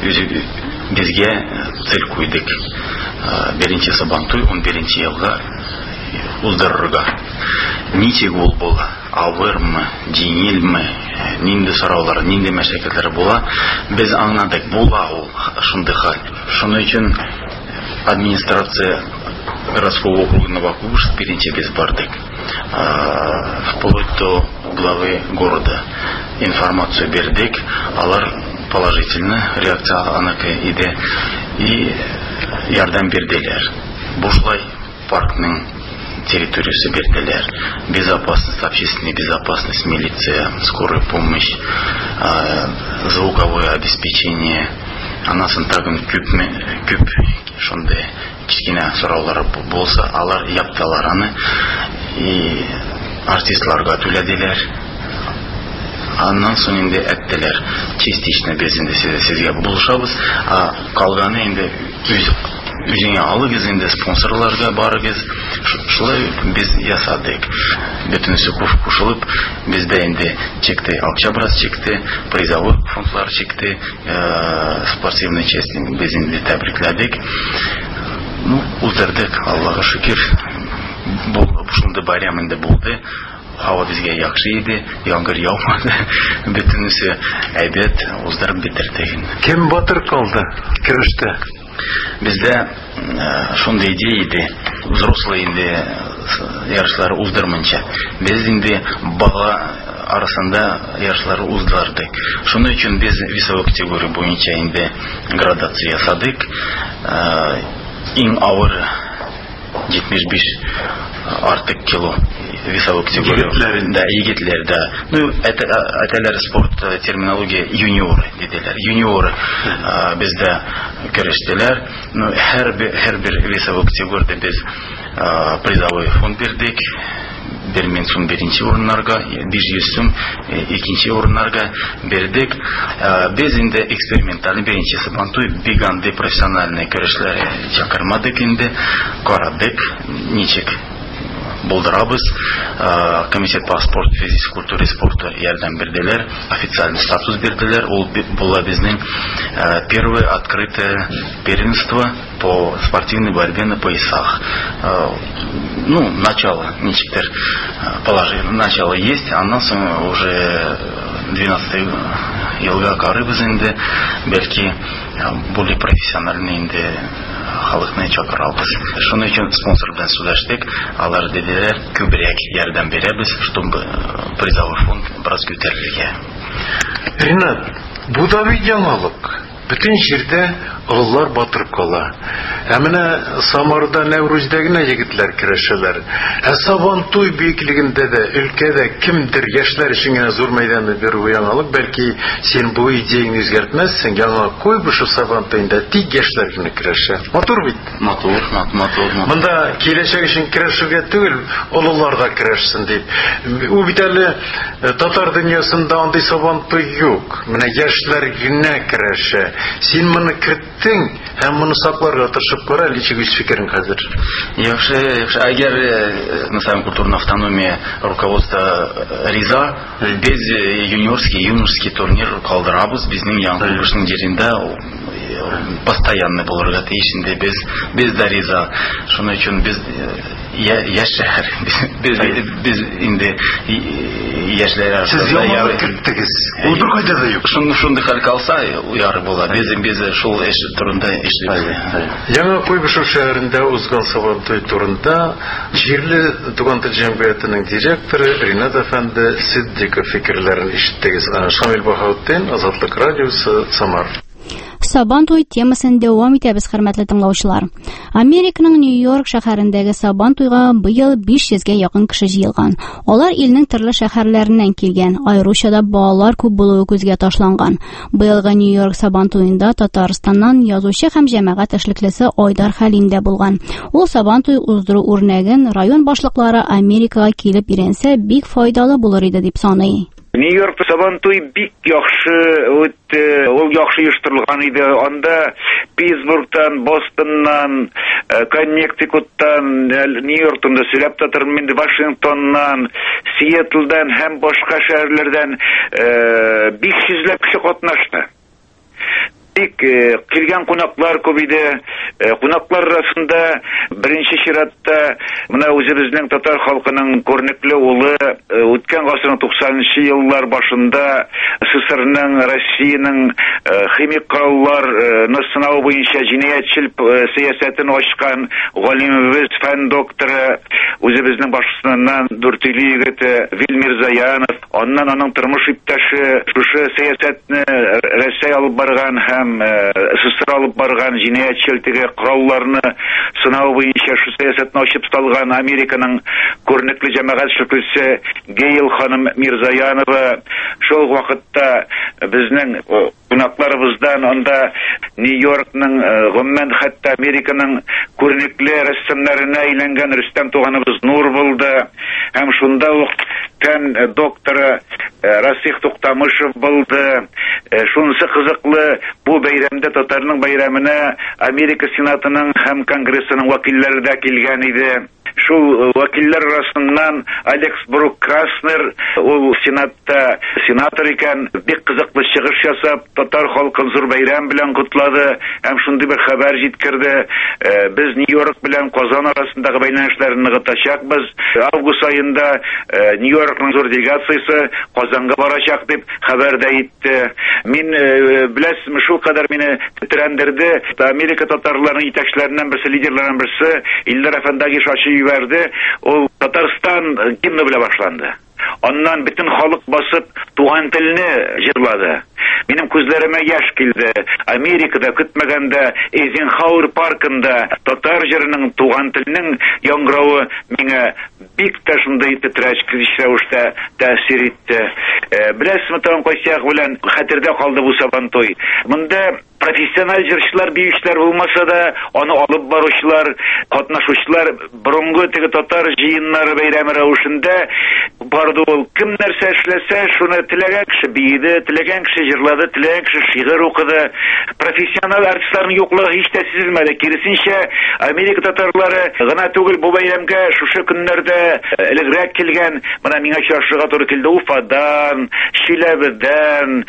безгә цель куйдык. Беренче сабантуй 11 елга уздырырга. Ничек ул була? Авырмы, җиңелме, нинди сораулар, нинди мәшәкатьләр була? Без аңладык, була ул шундый хәл. Шуның өчен администрация городского округа Новокуйбышев беренче без бардык. Вплоть до главы города информацию бердик, алар положительно реакция анакы иде и ярдәм берделәр. Бушлай паркның территориясы берделәр. Безопасность, общественная безопасность, милиция, скорая помощь, звуковое обеспечение. Анасын тагын күп шундай кичкенә сораулар булса, алар яптылар аны и артистларга түләделәр. Аннан соң инде әттеләр. Частично без инде сезгә булышабыз, калганы инде үзеңә алыгыз, инде спонсорларга барыгыз. Шулай без ясадык. Бөтенесе кушылып, бездә инде чекте, акча брас чекте, призовой фондлар чекте, спортивный часть без инде тәбрикләдек. Уздырдык, Аллага шөкер. Бу шундый байрам инде булды. Hava bizgә яхшы иде, яңгыр яумады. Бөтенесе әйбәт уздырып битердек. Кем батыр калды көрәштә? Бездә шундый идея иде. Взрослые инде ярышлары уздырмынча. Без инде бала арасында ярышлары уздырдык. Шуның өчен без весовой категория буенча инде градация ясадык. Иң авыр 75 артык кило весовой категория. Да, егетләр, да. Ну, әтәләр спорт терминология юниоры диделәр. Юниоры бездә көрәштеләр. Ну, һәр бер весовой категориядә без призовой фонд бирдек. 1000 сум беренче урыннарга, 500 сум икенче урыннарга бердек. Без инде экспериментальный беренче сабантуй биганды профессиональный көрәшләр чакырмадык инде, карадык, ничек булдырабыз. Комитет по спорту, физической культуре и спорту ярдәм берделәр, официальный статус берделәр. Ул була безнең первое открытое первенство по спортивной борьбе на поясах. Ну, начало, ничектер положение, начало есть, а нас уже 12 елга карыбыз инде, бәлки более профессиональный инде халыкны чакырабыз. Шуның өчен спонсор белән сөйләштек, алар диделәр, күбрәк ярдәм бирәбез, чтобы призовой фонд бераз күтәрелгән. Ринат, бу да бит яңалык. Bütün җирдә олылар батырып кала. Менә Самарда, Нәүрүздә генә егетләр көрәшәләр. Сабантуй биеклегендә дә, өлкәдә кемдер яшьләр өчен генә зур мәйданны бирү яңалык. Бәлки син бу идеяңны үзгәртмәссең, Яңа Куйбышев Сабантуйда тик яшьләр генә көрәшә. Матур бит. Матур. Монда киләчәк өчен көрәшүгә түгел, олылар да көрәшсен дип. Ул бит әле татар дөньясында андый Сабантуй юк. Менә яшьләр генә көрәшә. Син моны кертең һәм моны сакларга тырышып кара, ничек үз фикерең хәзер? Яхшы. Әгәр национальная культурная автономия руководство риза, без юниорский турнир калдырабыз. Безнең Яңа Куйбышның җирендә постоянный булырга тиеш инде. Без дә риза. Шуның өчен без яшь шәһәр. Без инде яшьләр арасында. Сез яңа киттегез. Ул бер кайда да юк. Шундый хәл калса, уяры була. Без шул эш турында эшлибез. Яңа Куйбышев шәһәрендә узган Сабантуй турында җирле Туган тел җәмгыятенең директоры Ринат әфәнде Сиддиков фикерләрен ишеттегез. Шамил Баһаутдин, Азатлык радиосы, Самар. Сабантуй темасын дәвам итәбез, хөрмәтле тыңлаучылар. Американың Нью-Йорк шәһәрендәге Сабантуйга быел 500-гә якын кеше җыелган. Алар илнең төрле шәһәрләреннән килгән, аеруча балалар күп булуы күзгә ташланган. Быелгы Нью-Йорк Сабантуйында Татарстаннан язучы һәм җәмәгать эшлеклесе Айдар Хәлим дә булган. Ул Сабантуй уздыру үрнәген район башлыклары Америкага килеп өйрәнсә, бик файдалы булыр иде дип саный. Нью-Йоркта Сабантуй бик яхшы үтте, ул яхшы оештырылган иде. Анда Питтсбургтан, Бостоннан, Коннектикуттан, Нью-Йорктан да сөйләп татырмын инде, Вашингтоннан, Сиэтлдан һәм башка шәһәрләрдән бик йөзләп кеше катнашты. Килгән кунаклар күп иде. Кунаклар арасында беренче чиратта менә үзебезнең татар халкының күренекле улы үткән гасырның 90-нчы еллар башында СССРның, Россиянең химик коралларны сынау буенча җинаятьчел сиясәтен ачкан галимебез, фән докторы, үзебезнең башчысыннан Дүртөйле егете Вилмир Заянов, аннан аның тормыш иптәше шушы сиясәтне Россия алып барган һәм СССР алып барган җинаятьчел коралларны сынау буенча шу сиясәтне ачып салган Американың күренекле җәмәгать эшлеклесе Гейл ханым Мирзаянова, шул вакытта безнең кунакларыбыздан анда Нью-Йоркның, гомумән хәтта Американың күренекле рәссамнарына әйләнгән Рөстәм туганыбыз Нур булды, һәм шунда ук фән докторы Расих Туктамышев булды. Шунысы кызыклы, бу бәйрәмдә татарның бәйрәменә Америка Сенатының һәм Конгрессының вәкилләре дә килгән иде. Шул вәкилләр арасыннан Алекс Брук Краснер, ул Сенатта сенатор икән, бик кызыклы чыгыш ясап, татар халкын зур бәйрәм белән котлады, һәм шундый бер хәбәр җиткерде. Без Нью-Йорк белән Казан арасындагы бәйләнешләрне ныгытачакбыз. Август аенда Нью-Йоркның зур делегациясе Казанга барачак дип хәбәр дә итте. Мин беләсезме, шул кадәр мине тетрәндерде. Америка татарларының итәкчеләреннән берсе, лидерларының берсе Илдар әфәнди шашы verdi, o Tatarstan gimni bile başlandı. Ondan bütün halk basıp tuğan tilini jırladı. Benim gözlerime yaş kildi. Amerika'da kütmegende Eisenhower Park'ında Tatar jırının tuğan tilinin yangırağı mine bik taşındığı titreşkilişte tesir etti. Bilesizmi tamam koysak bilen hatırda kaldı bu Sabantoy. Bunda profesyonel jırçılar, büyükler olmasa da onu alıp barışlar, katnaşuşlar, burungu teki Tatar jiyinleri beyremi ravuşunda bardı ol. Kim nerse eşlese şunu tilegen kişi biydi, tilegen kişi jırladı, tilegen kişi şiir okudu. Profesyonel artistlerin yokluğu hiç de sezilmedi. Kirisince Amerika Tatarları gına tugul bu beyremge şuşu günlerde eligirek kilgen, bana mine çarşıga doğru kildi Ufa'dan, Şilebi'den,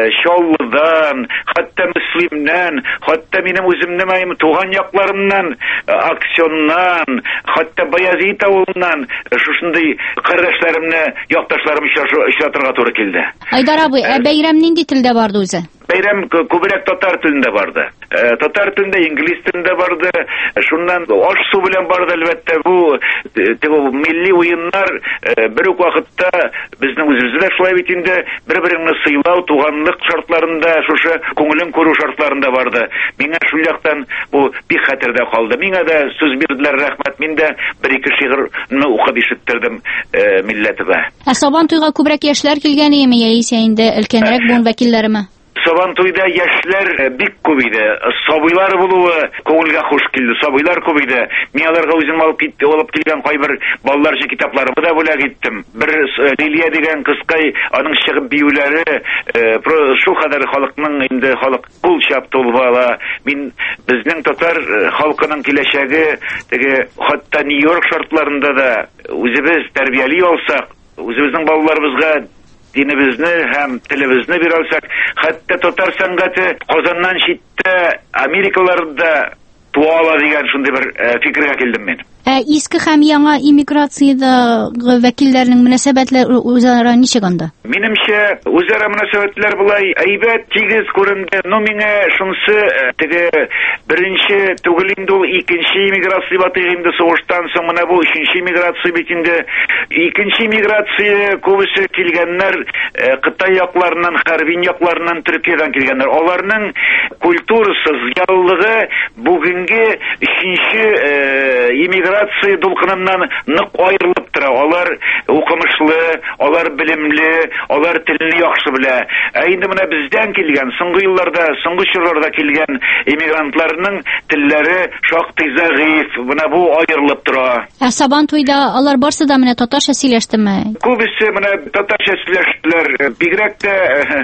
Şollu'dan, hatta Müslim'den, hatta benim özümden, tuğan yaklarımdan, aksiyondan, hatta Bayazid avulundan, şuşunday kardeşlerimle, yaktaşlarımı işlatırga doğru kildi. Aydar abi, beyram nindi tilde vardı özü? Beyram kubrak Tatar tilinde vardı. Tatar tilinde, İngiliz tilinde vardı. Şundan aş su bilen vardı elbette. Bu milli oyunlar bir vakitte bizden özümüzde şulay bitinde birbirini sıylav, tuğanlık şartlarında, şuşu koңылын көру şartlarında vardı. Mine şu yaktan bu bir hatırda kaldı. Mine de söz birdiler rahmet. Min de bir iki şiirini okuyup işittirdim milletime. Sabantoyga kubrak yaşlar kilgeni mi yaisa indi ilkenrek bun vekilleri mi? Sabantoyda yaşlar bik köp idi. Sabıйлар булуы көңелгә хуш килде. Sabыйлар köp idi. Мин аларга үзем алып килгән кайбер балаларча китапларымны да бүләк иттем. Бер Лилия дигән кызкай, аның чыгып биюләре шул кадәр халыкның инде халык кул чапты ул бала. Мин безнең татар халкының киләчәге теге хатта Нью-Йорк шартларында да үзебез тәрбияли алсак, үзебезнең балаларыбызга динебезне һәм телебезне бирә алсак, хәтта татар сәнгате Казаннан читтә Америкаларда туа ала дигән шундый бер фикергә килдем мин. Иске һәм яңа иммиграциядагы вәкилләрнең мөнәсәбәтләре үзара ничек анда? Минемчә, үзара мөнәсәбәтләр булай әйбәт, тигез күренде. Но миңа шунысы теге беренче түгел инде ул икенче иммиграция батыгы инде сугыштан соң менә бу өченче иммиграция бит инде. Икенче иммиграция күбесе килгәннәр Кытай якларыннан, Хәрбин якларыннан, Төркиядән килгәннәр. Аларның культурасы, зыялылыгы бүгенге өченче иммиграция дулкыныннан нык аерылып тора. Алар укымышлы, алар белемле, алар телне яхшы белә. Инде менә бездән килгән, соңгы елларда, соңгы чорларда килгән иммигрантларның телләре шактый зәгыйф. Менә бу аерылып тора. Сабантуйда алар барсы да менә татарча сөйләштеме? Күбесе менә татарча сөйләштеләр. Бигрәк тә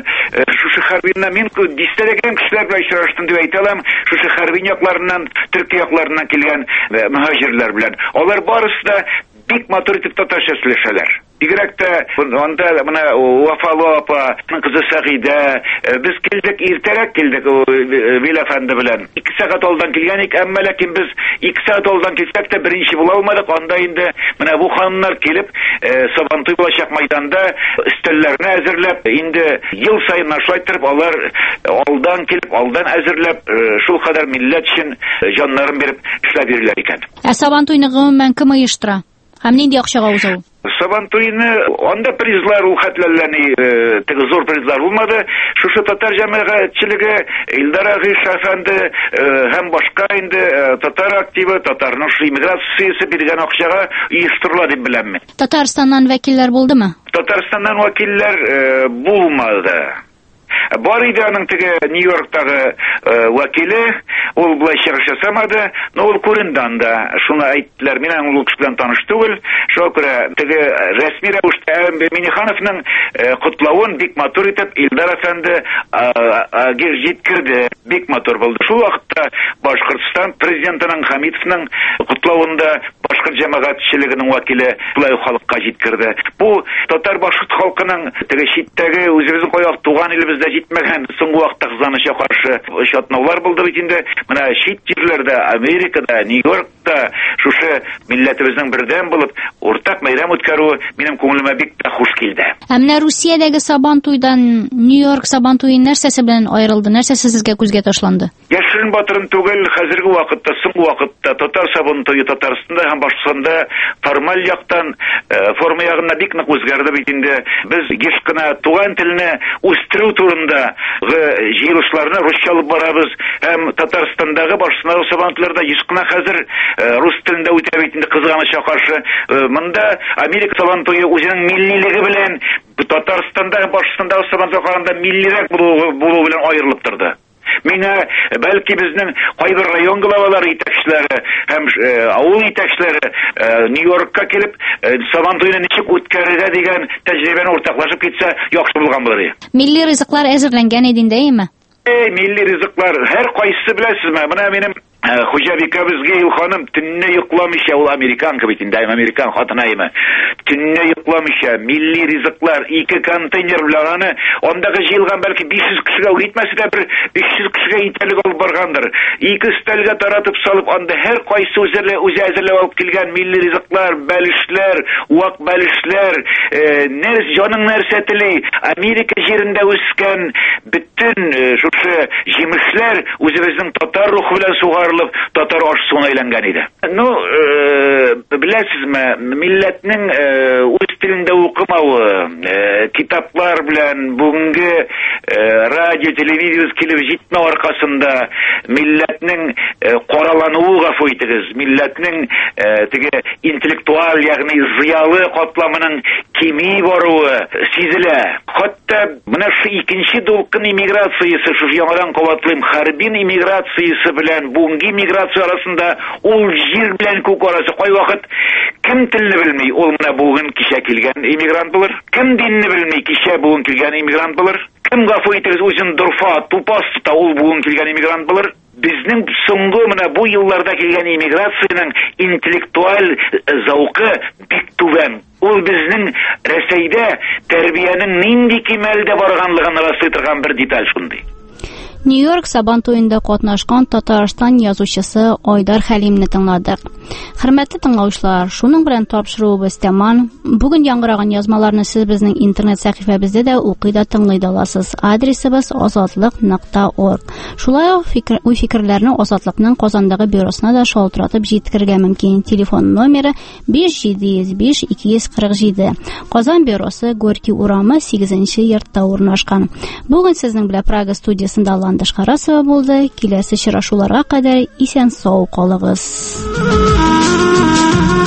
шушы Хәрбиннән мин дистәләгән кешеләр белән очраштым дип әйтә алам. Шушы Хәрбин якларыннан, Төркия якларыннан килгән мөхаҗирләр белән. Алар барысы да бик матур итеп татарча сөйләшәләр. Бигрәк тә анда менә Вафалы апаның кызы Сәгыйдә, без килдек, иртәрәк килдек Вил әфәнде белән. 2 сәгать алдан килгәник, әмма ләкин без 2 сәгать алдан килсәк тә беренче була алмадык. Анда инде менә бу ханымнар килеп, Сабантуй булачак мәйданда өстәлләрне әзерләп, инде ел саен нашлайтырып, алар алдан килеп, алдан әзерләп, шул кадәр милләт өчен җаннарын биреп эшләп бирәләр икән. Сабантуйны гомумән кем оештыра? Һәм нинди акчага уза? Сабантуйны анда призлар ул хәтләләрне теге зур призлар булмады. Шушы татар җәмәгатьчелеге Илдар Агыш әфәнде һәм башка инде татар активы, татарның иммиграциясе биргән акчага оештырыла дип беләм мин. Татарстаннан вәкилләр булдымы? Татарстаннан вәкилләр булмады. Бар иде аның теге Нью-Йорктагы вәкиле, ул булай чыгыш ясамады, но ул күренде анда. Шуны әйттеләр, мин ул кеше белән таныш түгел. Шуңа күрә теге рәсми рәвештә Минихановның котлавын бик матур итеп Илдар әфәнде җиткерде. Бик матур булды. Шул вакытта Башкортстан президентының Хамитовның котлавында башкорт җәмәгатьчелегенең вәкиле булай халыкка җиткерде. Бу татар башкорт халкының теге читтәге үзебезнең каяк туган илебездә җитмәгән соңгы вакытта кызганыча каршы чатнаулар булды бит инде. Менә чит җирләрдә, Америкада, Нью-Йоркта шушы милләтебезнең бердәм булып уртак бәйрәм үткәрү минем күңелемә бик тә хуш килде. Менә Русиядәге Сабантуйдан Нью-Йорк Сабантуйы нәрсәсе белән аерылды? Нәрсәсе сезгә күзгә ташланды? Яшерен батырын түгел, хәзерге вакытта, соңгы вакытта татар Сабантуйы Татарстанда һәм Башкортстанда формаль яктан форма ягына бик нык үзгәрде бит инде. Без еш кына туган телне үстерү турында җыелышларны русча алып барабыз һәм Татарстандагы Башкортстандагы Сабантуйларда еш кына хәзер рус телендә үтә бит инде кызганыча каршы. Монда Америка Сабантуйы үзенең миллилеге белән Татарстанда һәм Башкортстандагы Сабантуйга караганда миллирәк булу белән аерылып торды. Миңа бәлки безнең кайбер район главалары итәкчеләре һәм авыл итәкчеләре Нью-Йоркка килеп Сабантуйны ничек үткәрергә дигән тәҗрибәне уртаклашып китсә яхшы булган булыр. Милли ризыклар әзерләнгән иде инде. Милли ризыклар һәр кайсы беләсезме? Менә минем Хуҗабикәбезгә ханым төнне йокламыйча, ул американка бит инде, американ хатынаймы. Төнне йокламыйча милли ризыклар 2 контейнер белән андагы җыелган бәлки 500 кешегә үтмәсә дә бер 300 кешегә итәлек алып баргандыр. 2 стәлгә таратып салып, анда һәр кайсы үзе әзерләп алып килгән милли ризыклар, бәлешләр, вак бәлешләр, җаның нәрсә тели, Америка җирендә үскән бөтен шушы җимешләр үзебезнең татар рухы белән сугар татар ашсуына әйләнгән иде. Беләсезме, милләтнең үз телендә укымавы, китаплар белән бүгенге радио, телевизия килеп җитмәү аркасында милләтнең каралануы, гафу итегез, милләтнең теге интеллектуаль, ягъни зыялы катламының кими баруы сизелә. Хәтта менә шу икенче дулкын иммиграциясе, шу яңадан кабатлыйм, Хәрбин иммиграциясе белән бүгенге иммиграция арасында ул җир белән күк арасы кайвакыт кем телне белми, ул менә бүген кичә килгән иммигрант булыр. Кем динне белми, кичә бүген килгән иммигрант булыр. Кем гафу итегез, үзен дурфа, тупас та, ул бүген килгән иммигрант булыр. Безнең соңгы менә бу елларда килгән иммиграциянең интеллектуаль зауқы бик түбән. ул безнең Рәсәйдә тәрбиянең нинди кимәлдә барганлыгын раслый торган бер деталь шундый. Нью-Йорк Сабан туенда катнашкан Татарстан язучысы Айдар Хәлимне тыңладык. Хөрмәтле тыңлаучылар, шуның белән тапшыруыбыз тәмам. Бүген яңгыраган язмаларны сез безнең интернет сәхифәбездә дә укый да тыңлый да аласыз. Адресыбыз azatlык.org. Шулай ук фикерләрне Азатлыкның Казандагы бюросына да шалтыратып җиткергә мөмкин. Телефон номеры 5705-247. Казан бюросы Горький урамы 8-нче йортта урнашкан. Бүген сезнең белән Прага студиясында Ландыш Харасова булды. Киләсе очрашуларга кадәр исән-сау калыгыз.